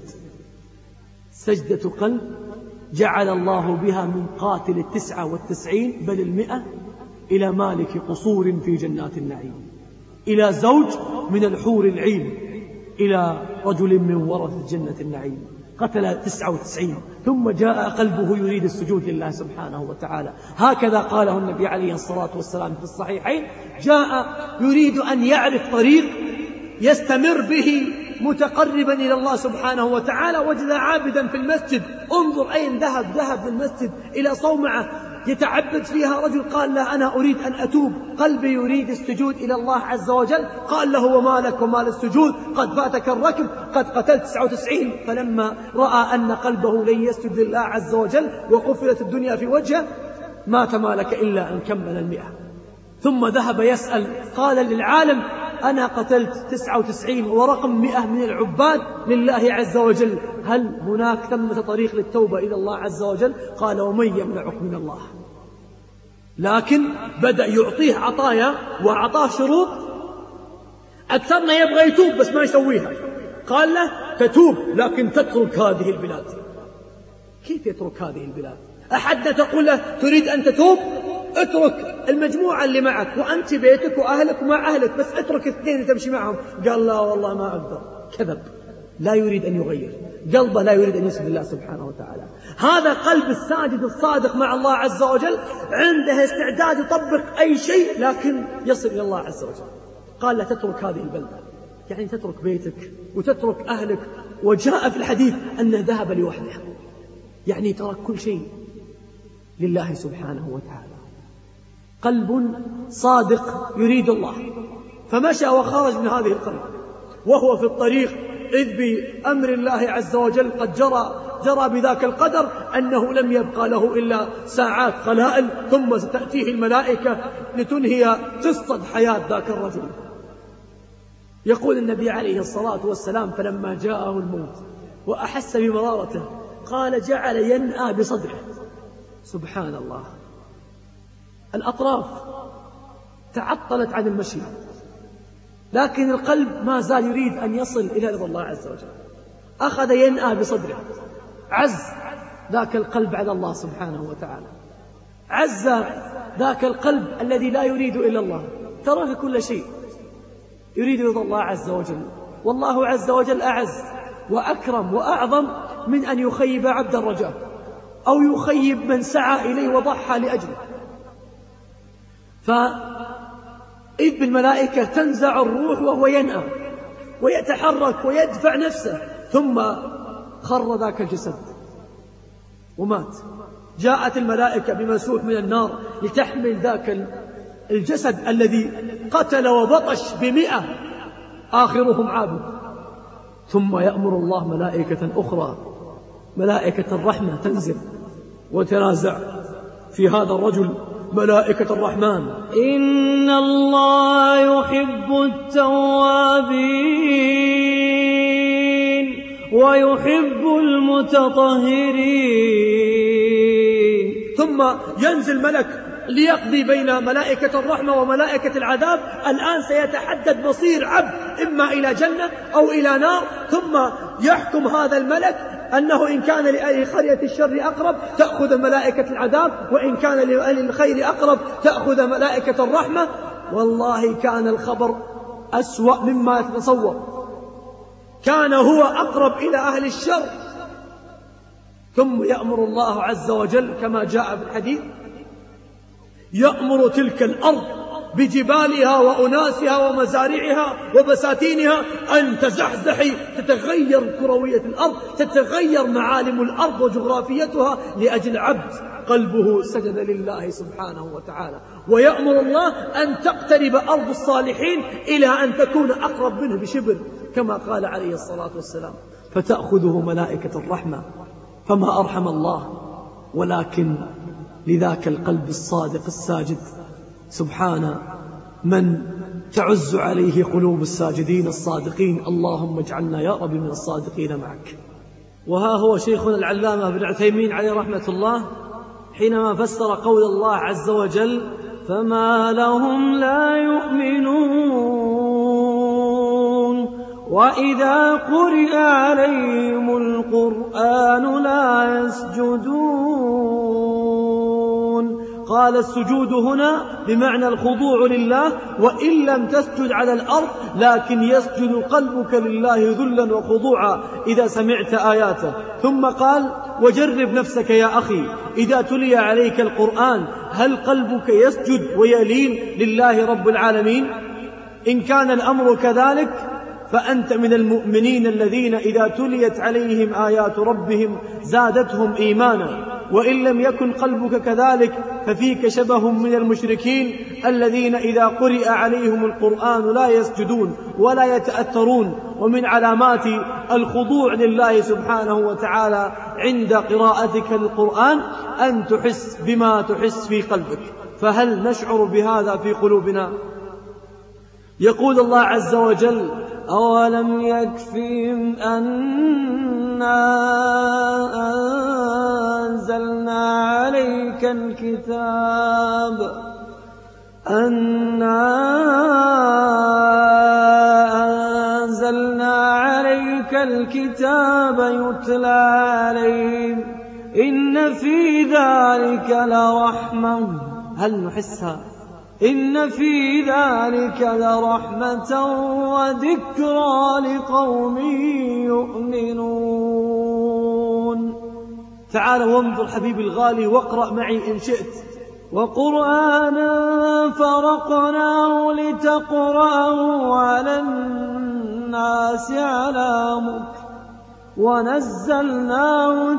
سجدة قلب جعل الله بها من قاتل التسعة والتسعين بل المئة إلى مالك قصور في جنات النعيم، إلى زوج من الحور العين، إلى رجل من ورثة جنة النعيم قتل تسعة وتسعين ثم جاء قلبه يريد السجود لله سبحانه وتعالى. هكذا قاله النبي عليه الصلاة والسلام في الصحيحين: جاء يريد أن يعرف طريق يستمر به متقربا إلى الله سبحانه وتعالى، وجد عابدا في المسجد. انظر أين ذهب، ذهب للمسجد إلى صومعة يتعبد فيها رجل. قال له: أنا أريد أن أتوب، قلبي يريد السجود إلى الله عز وجل. قال له: وما لك وما للسجود، قد فاتك الركب، قد قتلت تسعة وتسعين. فلما رأى أن قلبه لن يسجد لله عز وجل وقفلت الدنيا في وجهه مات ما لك إلا أن كمل المئة. ثم ذهب يسأل، قال للعالم: أنا قتلت تسعة وتسعين ورقم مئة من العباد لله عز وجل، هل هناك ثمة طريق للتوبة إلى الله عز وجل؟ قال: ومن يمنعك من الله. لكن بدأ يعطيه عطايا وعطاه شروط. أكثرنا يبغى يتوب بس ما يسويها. قال له: تتوب لكن تترك هذه البلاد. كيف يترك هذه البلاد؟ أحدنا تقول له: تريد أن تتوب؟ اترك المجموعة اللي معك وأنت بيتك وأهلك ومع أهلك، بس اترك اثنين تمشي معهم. قال: لا والله ما أقدر. كذب، لا يريد أن يغير قلبه، لا يريد أن يسجد لله سبحانه وتعالى. هذا قلب الساجد الصادق مع الله عز وجل، عنده استعداد يطبق أي شيء لكن يصل إلى الله عز وجل. قال له: تترك هذه البلدة، يعني تترك بيتك وتترك أهلك. وجاء في الحديث أنه ذهب لوحده، يعني ترك كل شيء لله سبحانه وتعالى. قلب صادق يريد الله، فمشى وخرج من هذه القرية وهو في الطريق إذ بأمر الله عز وجل قد جرى جرى بذاك القدر أنه لم يبقى له إلا ساعات قلائل ثم ستأتيه الملائكة لتنهي قصة حياة ذاك الرجل. يقول النبي عليه الصلاة والسلام: فلما جاءه الموت وأحس بمرارته قال جعل ينأى بصدره. سبحان الله، الأطراف تعطلت عن المشي، لكن القلب ما زال يريد أن يصل إلى رضا الله عز وجل. أخذ ينأى بصدره، عز ذاك القلب على الله سبحانه وتعالى، عز ذاك القلب الذي لا يريد إلا الله، ترك كل شيء يريد رضا الله عز وجل. والله عز وجل أعز وأكرم وأعظم من أن يخيب عبد الرجاء أو يخيب من سعى إليه وضحى لأجله. فإذ بالملائكة تنزع الروح وهو ينأى ويتحرك ويدفع نفسه، ثم خر ذاك الجسد ومات. جاءت الملائكة بمسوح من النار لتحمل ذاك الجسد الذي قتل وبطش بمئة آخرهم عابد. ثم يأمر الله ملائكة أخرى، ملائكة الرحمة، تنزل وتنازع في هذا الرجل ملائكة الرحمن. إن الله يحب التوابين ويحب المتطهرين. ثم ينزل ملك ليقضي بين ملائكة الرحمة وملائكة العذاب. الآن سيتحدد مصير عبد إما إلى جنة أو إلى نار، ثم يحكم هذا الملك أنه إن كان لأهل قرية الشر أقرب تأخذ ملائكة العذاب، وإن كان لأهل الخير أقرب تأخذ ملائكة الرحمة. والله كان الخبر أسوأ مما يتصور، كان هو أقرب إلى أهل الشر. ثم يأمر الله عز وجل كما جاء في الحديث، يأمر تلك الأرض بجبالها وأناسها ومزارعها وبساتينها أن تزحزحي، تتغير كروية الأرض، تتغير معالم الأرض وجغرافيتها لأجل عبد قلبه سجد لله سبحانه وتعالى. ويأمر الله أن تقترب أرض الصالحين إلى أن تكون أقرب منه بشبر كما قال عليه الصلاة والسلام، فتأخذه ملائكة الرحمة. فما أرحم الله، ولكن لذاك القلب الصادق الساجد سبحان من تعز عليه قلوب الساجدين الصادقين. اللهم اجعلنا يا رب من الصادقين معك. وها هو شيخنا العلامة ابن عثيمين عليه رحمة الله حينما فسر قول الله عز وجل: فما لهم لا يؤمنون وإذا قرئ عليهم القرآن لا يسجدون. قال السجود هنا بمعنى الخضوع لله، وإن لم تسجد على الأرض لكن يسجد قلبك لله ذلا وخضوعا إذا سمعت آياته. ثم قال: وجرب نفسك يا أخي إذا تلي عليك القرآن هل قلبك يسجد ويلين لله رب العالمين؟ إن كان الأمر كذلك فأنت من المؤمنين الذين إذا تليت عليهم آيات ربهم زادتهم إيمانا. وإن لم يكن قلبك كذلك ففيك شبه من المشركين الذين إذا قرئ عليهم القرآن لا يسجدون ولا يتأثرون. ومن علامات الخضوع لله سبحانه وتعالى عند قراءتك للقرآن أن تحس بما تحس في قلبك. فهل نشعر بهذا في قلوبنا؟ يقول الله عز وجل: أولم يكفهم أنا أنزلنا عليك الكتاب أنا أنزلنا عليك الكتاب يتلى عليهم إن في ذلك لرحمة. هل نحسها؟ إن في ذلك لرحمة وذكرى لقوم يؤمنون. تعال وانظر حبيبي الغالي واقرأ معي إن شئت: وقرآنا فرقناه لتقرأه على الناس على مكث ونزلناه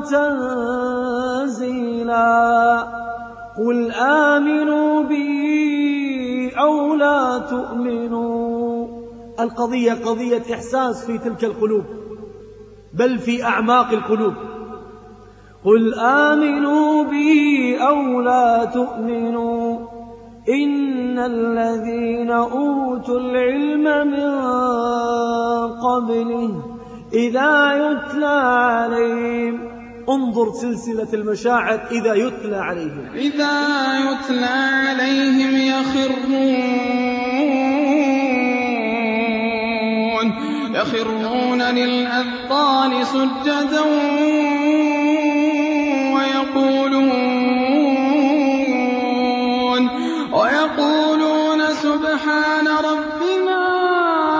تنزيلا قل آمنوا به أو لا تؤمنوا. القضية قضية إحساس في تلك القلوب، بل في أعماق القلوب. قل آمنوا به أو لا تؤمنوا إن الذين أوتوا العلم من قبله إذا يتلى عليهم. انظر سلسلة المشاعر إذا يتلى عليهم إذا يتلى عليهم يخرون يخرون للأذقان سجدا ويقولون ويقولون سبحان ربنا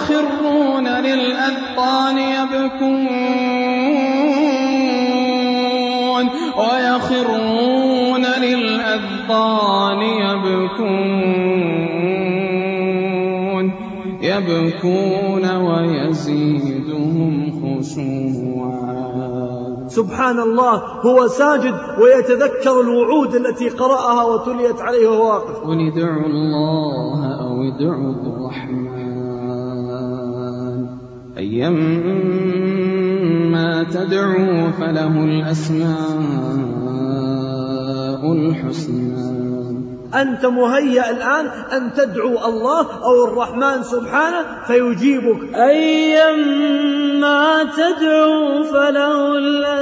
ويخرون للأذقان يبكون ويخرون للأذقان يبكون يبكون ويزيدهم خشوعا. سبحان الله، هو ساجد ويتذكر الوعود التي قرأها وتليت عليه وهو واقف. قل ادعوا الله أو ادعوا الرحمن أيما تدعوا فله الأسماء الحسنى. أنت مهيأ الآن أن تدعو الله أو الرحمن سبحانه فيجيبك. أيما تدعو فله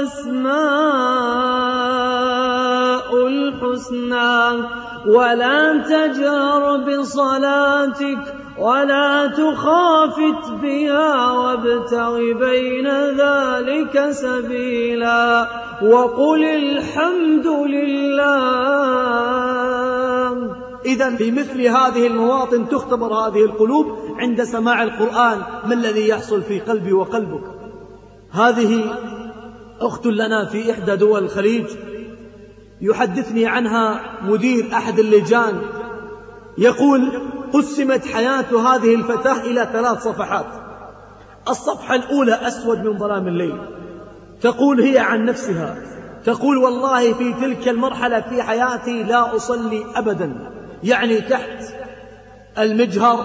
الأسماء الحسنى ولا تجهر بصلاتك ولا تخافت بها وابتغ بين ذلك سبيلا وقل الحمد لله. إذن في مثل هذه المواطن تختبر هذه القلوب عند سماع القرآن. ما الذي يحصل في قلبي وقلبك؟ هذه أخت لنا في إحدى دول الخليج يحدثني عنها مدير أحد اللجان، يقول قسمت حياة هذه الفتاة إلى ثلاث صفحات. الصفحة الأولى أسود من ظلام الليل. تقول هي عن نفسها، تقول والله في تلك المرحلة في حياتي لا أصلي أبدا، يعني تحت المجهر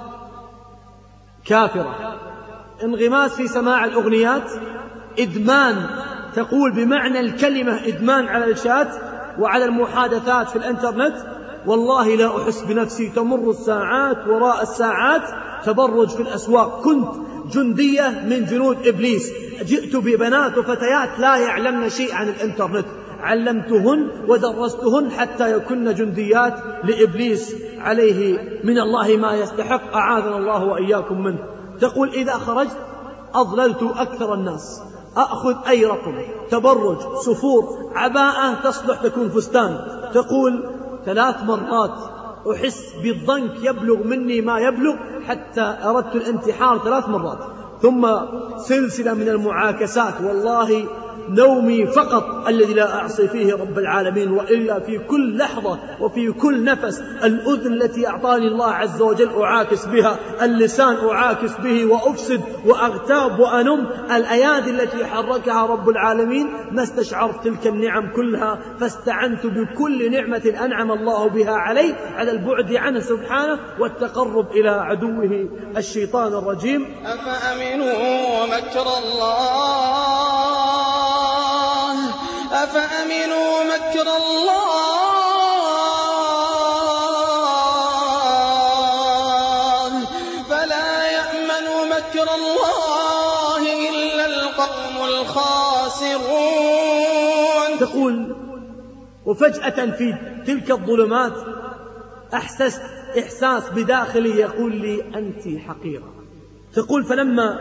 كافرة، انغماس في سماع الأغنيات، إدمان، تقول بمعنى الكلمة إدمان على الشات وعلى المحادثات في الإنترنت. والله لا أحس بنفسي، تمر الساعات وراء الساعات، تبرج في الأسواق. كنت جندية من جنود إبليس، جئت ببنات وفتيات لا يعلمن شيء عن الإنترنت، علمتهن ودرستهن حتى يكن جنديات لإبليس عليه من الله ما يستحق، أعاذنا الله وإياكم منه. تقول إذا خرجت أضللت أكثر الناس، أخذ أي رقم، تبرج، سفور، عباءة تصلح تكون فستان. تقول ثلاث مرات أحس بالضنك يبلغ مني ما يبلغ حتى أردت الانتحار ثلاث مرات. ثم سلسلة من المعاكسات، والله نومي فقط الذي لا أعصي فيه رب العالمين، وإلا في كل لحظة وفي كل نفس الأذن التي أعطاني الله عز وجل أعاكس بها، اللسان أعاكس به وأفسد وأغتاب وأنم، الأيادي التي حركها رب العالمين ما استشعرت تلك النعم كلها، فاستعنت بكل نعمة أنعم الله بها علي على البعد عنه سبحانه والتقرب إلى عدوه الشيطان الرجيم. أفأمنوا مكر الله أفأمنوا مكر الله فلا يأمن مكر الله إلا القوم الخاسرون. تقول وفجأة في تلك الظلمات أحسست إحساس بداخلي يقول لي أنت حقيرة. تقول فلما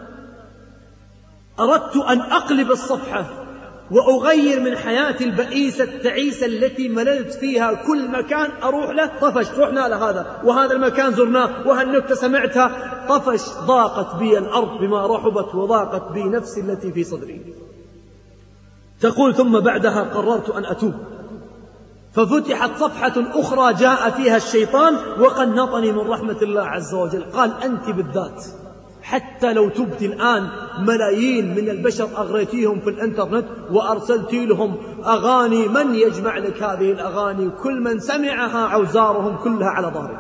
أردت أن أقلب الصفحة وأغير من حياتي البئيسة التعيسة التي مللت فيها، كل مكان أروح له طفش، رحنا لهذا وهذا المكان زرناه وهالنكتة سمعتها، طفش، ضاقت بي الأرض بما رحبت وضاقت بي نفسي التي في صدري. تقول ثم بعدها قررت أن أتوب، ففتحت صفحة أخرى جاء فيها الشيطان وقنطني من رحمة الله عز وجل، قال أنت بالذات حتى لو تبت الآن ملايين من البشر أغريتيهم في الإنترنت وأرسلتي لهم أغاني، من يجمع لك هذه الأغاني؟ كل من سمعها عوزارهم كلها على ظهرك.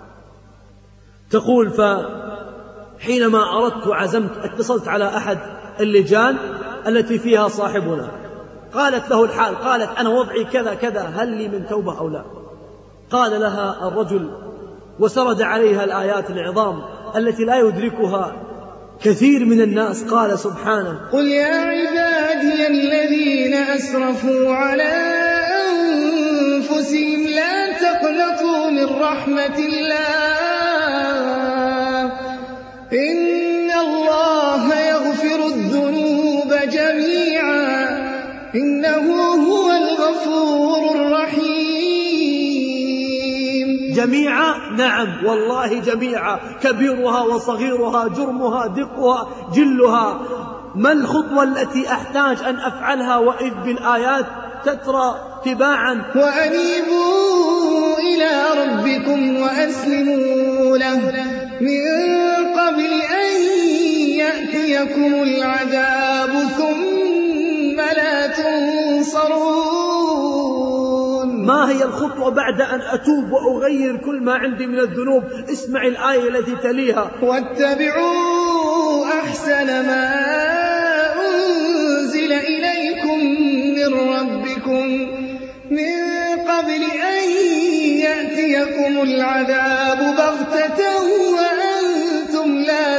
تقول فحينما أردت وعزمت اتصلت على أحد اللجان التي فيها صاحبنا، قالت له الحال، قالت أنا وضعي كذا كذا، هل لي من توبة أو لا؟ قال لها الرجل وسرد عليها الآيات العظام التي لا يدركها كثير من الناس. قال سبحانه قل يا عبادي الذين أسرفوا على أنفسهم لا تقنطوا من رحمة الله إن الله يغفر الذنوب جميعا إنه هو الغفور الرحيم. جميعا؟ نعم والله جميعا، كبيرها وصغيرها، جرمها دقها جلها. ما الخطوة التي أحتاج أن أفعلها وإذ بالآيات تترى تباعا؟ وأنيبوا إلى ربكم وأسلموا له من قبل أن يأتيكم العذاب ثم لا تنصرون. ما هي الخطوة بعد أن أتوب وأغير كل ما عندي من الذنوب؟ اسمع الآية التي تليها: واتبعوا أحسن ما أنزل إليكم من ربكم من قبل أن يأتيكم العذاب بغتة وأنتم لا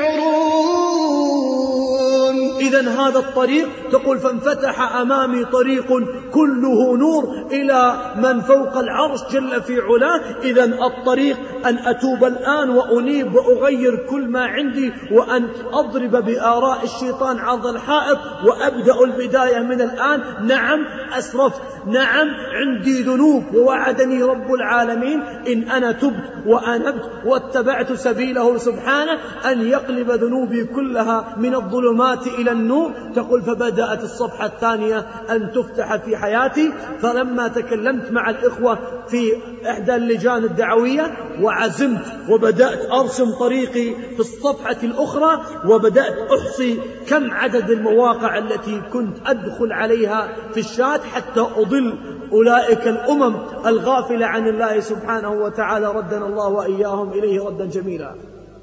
تشعرون. إذن هذا الطريق، تقول فانفتح أمامي طريق كله نور إلى من فوق العرش جل في علاه. إذن الطريق أن أتوب الآن وأنيب وأغير كل ما عندي، وأن أضرب بآراء الشيطان عرض الحائط وأبدأ البداية من الآن. نعم أسرفت، نعم عندي ذنوب، ووعدني رب العالمين إن أنا تبت وأنبت واتبعت سبيله سبحانه أن يقلب ذنوبي كلها من الظلمات إلى النور. تقول فبدأت الصفحة الثانية أن تفتح في حياتي. فلما تكلمت مع الإخوة في إحدى اللجان الدعوية وعزمت وبدأت أرسم طريقي في الصفحة الأخرى، وبدأت أحصي كم عدد المواقع التي كنت أدخل عليها في الشات حتى أضل أولئك الأمم الغافلة عن الله سبحانه وتعالى، ردنا الله وإياهم إليه ردا جميلا.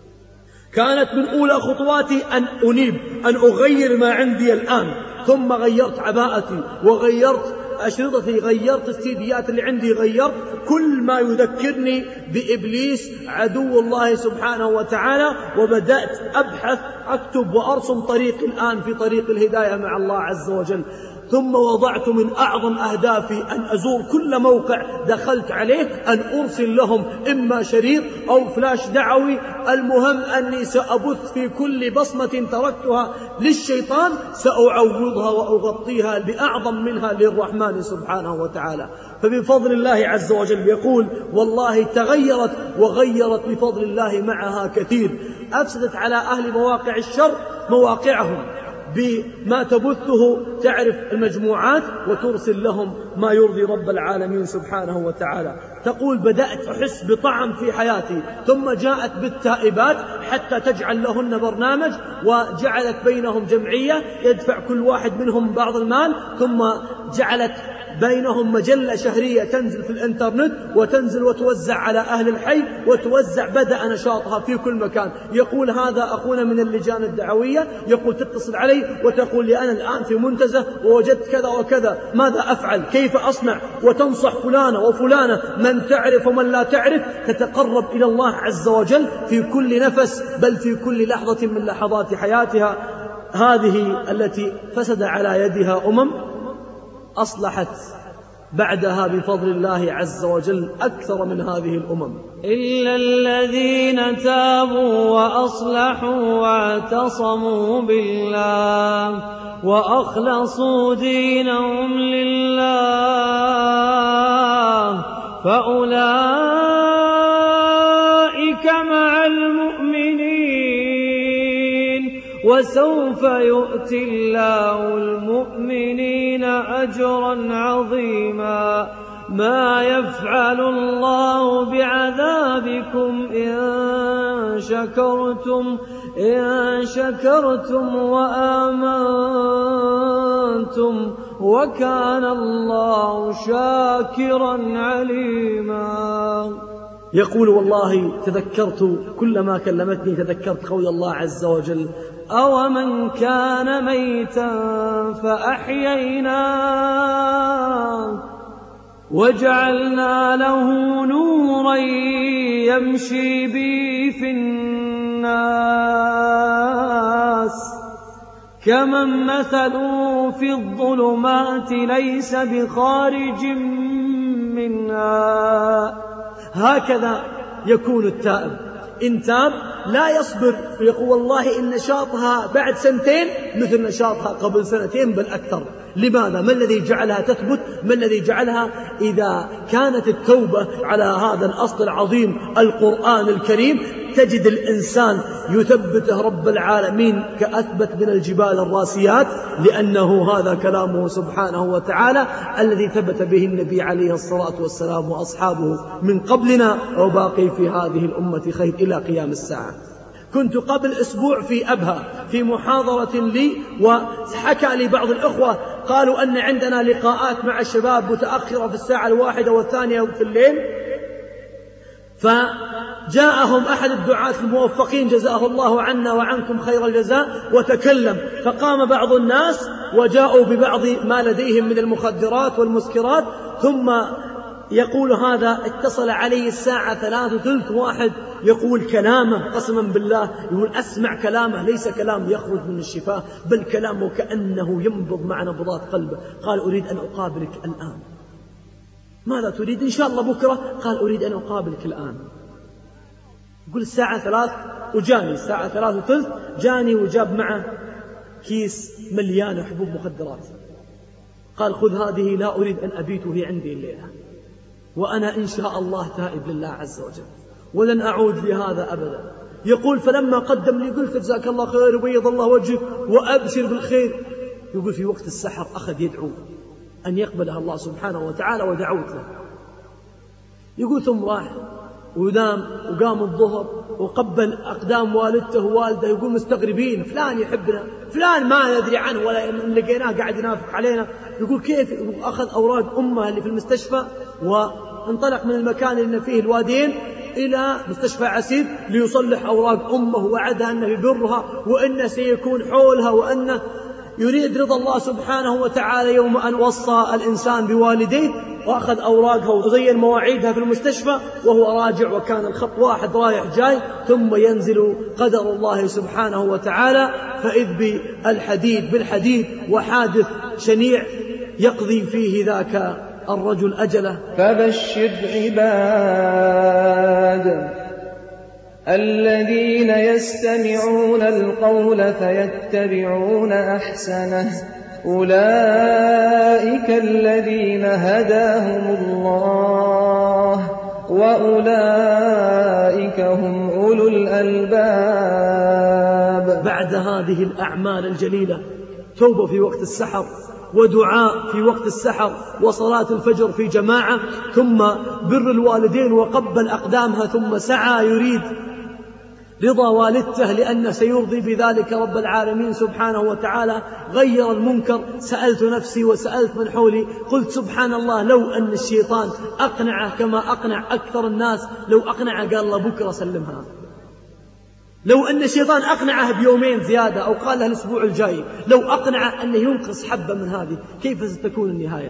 كانت من أولى خطواتي أن أنيب، أن أغير ما عندي الآن. ثم غيرت عباءتي وغيرت أشرطتي، غيرت السيديات اللي عندي، غيرت كل ما يذكرني بإبليس عدو الله سبحانه وتعالى، وبدأت أبحث أكتب وأرسم طريقي الآن في طريق الهداية مع الله عز وجل. ثم وضعت من أعظم أهدافي أن أزور كل موقع دخلت عليه أن أرسل لهم إما شريط أو فلاش دعوي. المهم أني سأبث في كل بصمة تركتها للشيطان سأعوضها وأغطيها بأعظم منها للرحمن سبحانه وتعالى. فبفضل الله عز وجل يقول والله تغيرت وغيرت بفضل الله معها كثير. أفسدت على أهل مواقع الشر مواقعهم بما تبثه، تعرف المجموعات وترسل لهم ما يرضي رب العالمين سبحانه وتعالى. تقول بدأت أحس بطعم في حياتي، ثم جاءت بالتائبات حتى تجعل لهن برنامج، وجعلت بينهم جمعية يدفع كل واحد منهم بعض المال، ثم جعلت بينهم مجلة شهرية تنزل في الانترنت وتنزل وتوزع على أهل الحي وتوزع. بدأ نشاطها في كل مكان. يقول هذا أخونا من اللجان الدعوية، يقول تتصل علي وتقول لي أنا الآن في منتزه ووجدت كذا وكذا، ماذا أفعل؟ كيف أصنع؟ وتنصح فلانة وفلانة، من تعرف ومن لا تعرف، تتقرب إلى الله عز وجل في كل نفس، بل في كل لحظة من لحظات حياتها. هذه التي فسد على يدها أمم أصلحت بعدها بفضل الله عز وجل أكثر من هذه الأمم. إلا الذين تابوا وأصلحوا واعتصموا بالله وأخلصوا دينهم لله فأولئك مع المؤمنين، وسوف يؤتي الله المؤمنين أجرا عظيما. ما يفعل الله بعذابكم إن شكرتم إن شكرتم وآمنتم وكان الله شاكرا عليما. يقول والله تذكرت كلما كلمتني تذكرت قول الله عز وجل أومن كان ميتا فأحييناه وجعلنا له نورا يمشي به في الناس كمن مثله في الظلمات ليس بخارج منها. هكذا يكون التائب إن تاب لا يصبر ويقول والله إن نشاطها بعد سنتين مثل نشاطها قبل سنتين بل أكثر. لماذا؟ ما الذي جعلها تثبت؟ ما الذي جعلها؟ إذا كانت التوبة على هذا الأصل العظيم القرآن الكريم تجد الإنسان يثبته رب العالمين كأثبت من الجبال الراسيات، لأنه هذا كلامه سبحانه وتعالى الذي ثبت به النبي عليه الصلاة والسلام وأصحابه من قبلنا وباقي في هذه الأمة خير إلى قيام الساعة. كنت قبل أسبوع في أبها في محاضرة لي، وحكى لي بعض الأخوة قالوا أن عندنا لقاءات مع الشباب متأخرة في الساعة الواحدة والثانية في الليل، فجاءهم أحد الدعاة الموفقين جزاه الله عنا وعنكم خير الجزاء وتكلم، فقام بعض الناس وجاءوا ببعض ما لديهم من المخدرات والمسكرات، ثم يقول هذا اتصل علي الساعة ثلاث وثلث واحد يقول كلامه قسما بالله، يقول أسمع كلامه ليس كلام يخرج من الشفاه بل كلامه كأنه ينبض مع نبضات قلبه. قال أريد أن أقابلك الآن. ماذا تريد؟ إن شاء الله بكرة. قال أريد أن أقابلك الآن. يقول الساعة ثلاث وجاني الساعة ثلاث وثلث جاني وجاب معه كيس مليان حبوب مخدرات. قال خذ هذه لا أريد أن أبيت هي عندي الليلة، وأنا إن شاء الله تائب لله عز وجل ولن أعود لهذا أبدا. يقول فلما قدم لي قلت جزاك الله خير وبيض الله وجهك وأبشر بالخير. يقول في وقت السحر أخذ يدعو أن يقبلها الله سبحانه وتعالى ودعوت له. يقول ثم راح ونام وقام الظهر وقبل أقدام والدته ووالده. يقول مستغربين فلان يحبنا، فلان ما ندري عنه ولا لقيناه قاعد ينافق علينا. يقول كيف؟ أخذ أوراق أمه اللي في المستشفى وانطلق من المكان اللي فيه الوادين إلى مستشفى عسير ليصلح أوراق أمه، وعدها أنه يبرها وأنه سيكون حولها وأنه يريد رضا الله سبحانه وتعالى يوم أن وصى الإنسان بوالديه. وأخذ أوراقها وزين مواعيدها في المستشفى وهو راجع، وكان الخط واحد رايح جاي، ثم ينزل قدر الله سبحانه وتعالى فإذ بالحديد بالحديد وحادث شنيع يقضي فيه ذاك الرجل أجله. فبشر عباد الذين يستمعون القول فيتبعون أحسنه أولئك الذين هداهم الله وأولئك هم أولو الألباب. بعد هذه الأعمال الجليلة توبة في وقت السحر ودعاء في وقت السحر وصلاة الفجر في جماعة، ثم بر الوالدين وقبل أقدامها، ثم سعى يريد رضا والدته لأنه سيرضي بذلك رب العالمين سبحانه وتعالى. غير المنكر. سألت نفسي وسألت من حولي قلت سبحان الله لو أن الشيطان أقنعه كما أقنع أكثر الناس، لو أقنعه قال الله بكرة سلمها، لو أن الشيطان أقنعه بيومين زيادة أو قال له الأسبوع الجاي، لو أقنعه أنه ينقص حبة من هذه، كيف ستكون النهاية؟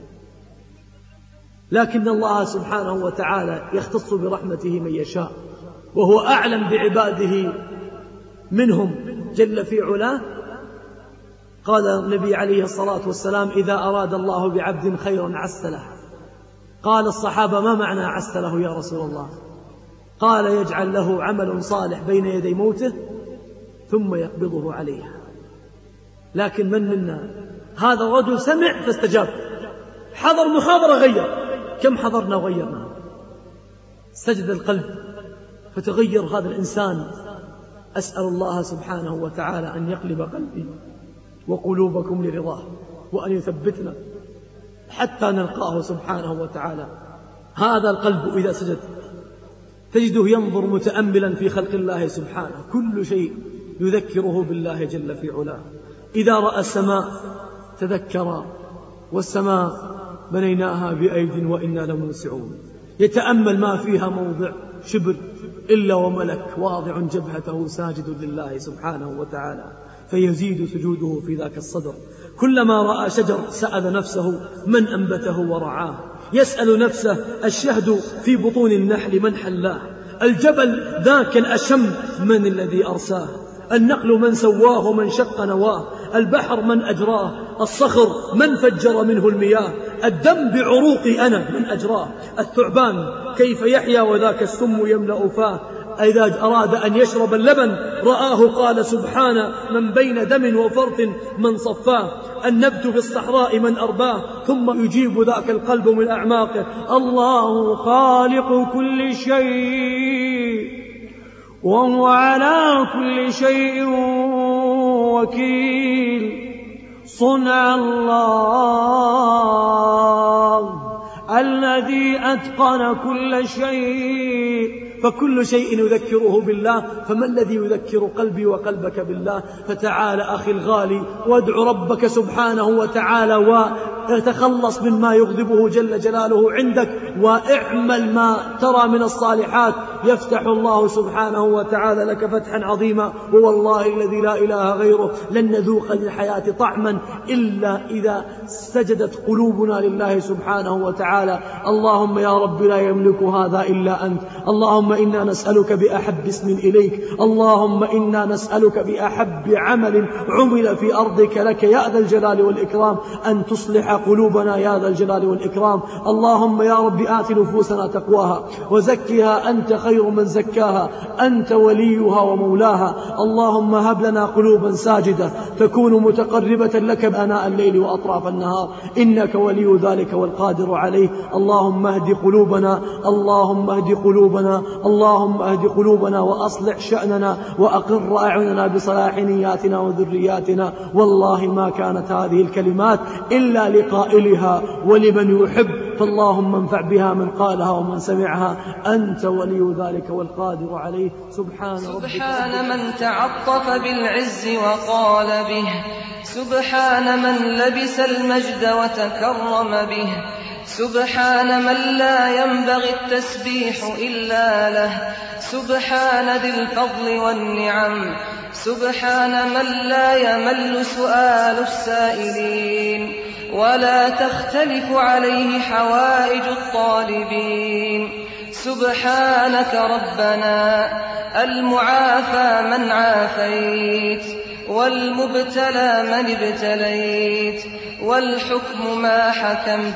لكن الله سبحانه وتعالى يختص برحمته من يشاء، وهو أعلم بعباده منهم جل في علاه. قال النبي عليه الصلاة والسلام إذا أراد الله بعبد خيرا عسله. قال الصحابة ما معنى عسله يا رسول الله؟ قال يجعل له عمل صالح بين يدي موته ثم يقبضه عليها. لكن من منا هذا الرجل سمع فاستجاب، حضر محاضرة غير، كم حضرنا وغيرنا، سجد القلب فتغير هذا الإنسان. أسأل الله سبحانه وتعالى أن يقلب قلبي وقلوبكم لرضاه، وأن يثبتنا حتى نلقاه سبحانه وتعالى. هذا القلب إذا سجد تجده ينظر متأملا في خلق الله سبحانه، كل شيء يذكره بالله جل في علاه. إذا رأى السماء تذكر والسماء بنيناها بأيد وإنا لموسعون. يتأمل ما فيها موضع شبر إلا وملك واضع جبهته ساجد لله سبحانه وتعالى، فيزيد سجوده في ذاك الصدر. كلما رأى شجر سأل نفسه من أنبته ورعاه، يسأل نفسه الشهد في بطون النحل من حلاه، الجبل ذاك الأشم من الذي أرساه، النقل من سواه ومن شق نواه، البحر من أجراه، الصخر من فجر منه المياه، الدم بعروقي أنا من أجراه، الثعبان كيف يحيا وذاك السم يملأ فاه، إذا أراد أن يشرب اللبن رآه قال سبحان من بين دم وفرث من صفاه، النبت في الصحراء من أرباه، ثم يجيب ذاك القلب من أعماقه الله خالق كل شيء وهو على كل شيء وكيل، صنع الله الذي أتقن كل شيء، فكل شيء يذكره بالله، فما الذي يذكر قلبي وقلبك بالله؟ فتعال أخي الغالي وادع ربك سبحانه وتعالى وتخلص مما يغضبه جل جلاله عندك، واعمل ما ترى من الصالحات يفتح الله سبحانه وتعالى لك فتحا عظيما. ووالله الذي لا إله غيره لن نذوق للحياة طعما إلا إذا سجدت قلوبنا لله سبحانه وتعالى. اللهم يا رب لا يملك هذا إلا أنت، اللهم إنا نسألك بأحب اسم إليك، اللهم إنا نسألك بأحب عمل عمل في أرضك لك يا ذا الجلال والإكرام أن تصلح قلوبنا يا ذا الجلال والإكرام. اللهم يا رب آت نفوسنا تقواها وزكها أنت خير من زكاها، أنت وليها ومولاها. اللهم هب لنا قلوبا ساجدة تكون متقربة لك آناء الليل وأطراف النهار، إنك ولي ذلك والقادر عليه. اللهم اهد قلوبنا، اللهم اهد قلوبنا، اللهم اهد قلوبنا وأصلح شأننا وأقر أعيننا بصلاح نياتنا وذرياتنا. والله ما كانت هذه الكلمات إلا لقائلها ولمن يحب، فاللهم انفع بها من قالها ومن سمعها، أنت ولي ذلك والقادر عليه. سبحان ربك سبحان من تعطف بالعز وقال به، سبحان من لبس المجد وتكرم به، سبحان من لا ينبغي التسبيح إلا له، سبحان ذي الفضل والنعم، سبحان من لا يمل سؤال السائلين ولا تختلف عليه حوائج الطالبين. سبحانك ربنا المعافى من عافيت، والمبتلى من ابتليت، والحكم ما حكمت،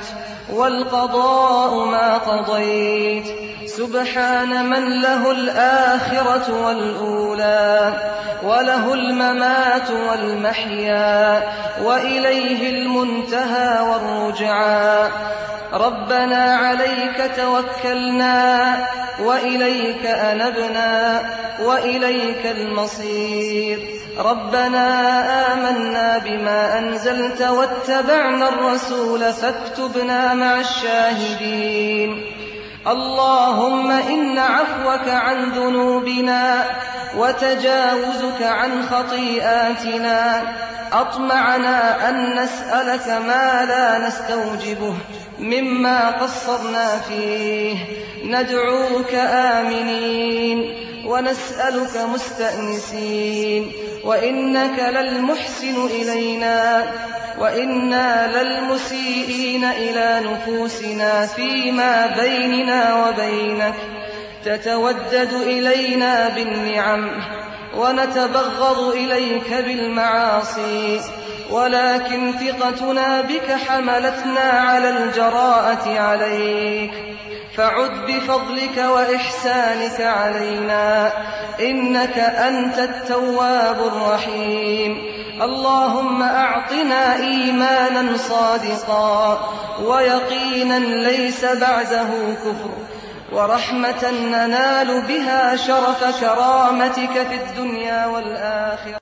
والقضاء ما قضيت. سبحان من له الآخرة والأولى، وله الممات والمحيا، وإليه المنتهى والرجعى. ربنا عليك توكلنا وإليك أنبنا وإليك المصير. ربنا آمنا بما أنزلت واتبعنا الرسول فاكتبنا مع الشاهدين. اللهم إن عفوك عن ذنوبنا وتجاوزك عن خطيئاتنا أطمعنا أن نسألك ما لا نستوجبه مما قصرنا فيه. ندعوك آمنين ونسألك مستأنسين، وإنك للمحسن إلينا وإنا للمسيئين إلى نفوسنا فيما بيننا وبينك. تتودد إلينا بالنعم ونتبغض إليك بالمعاصي، ولكن ثقتنا بك حملتنا على الجراءة عليك، فعد بفضلك وإحسانك علينا، إنك أنت التواب الرحيم. اللهم أعطنا إيمانا صادقا ويقينا ليس بعده كفر، ورحمة ننال بها شرف كرامتك في الدنيا والآخرة.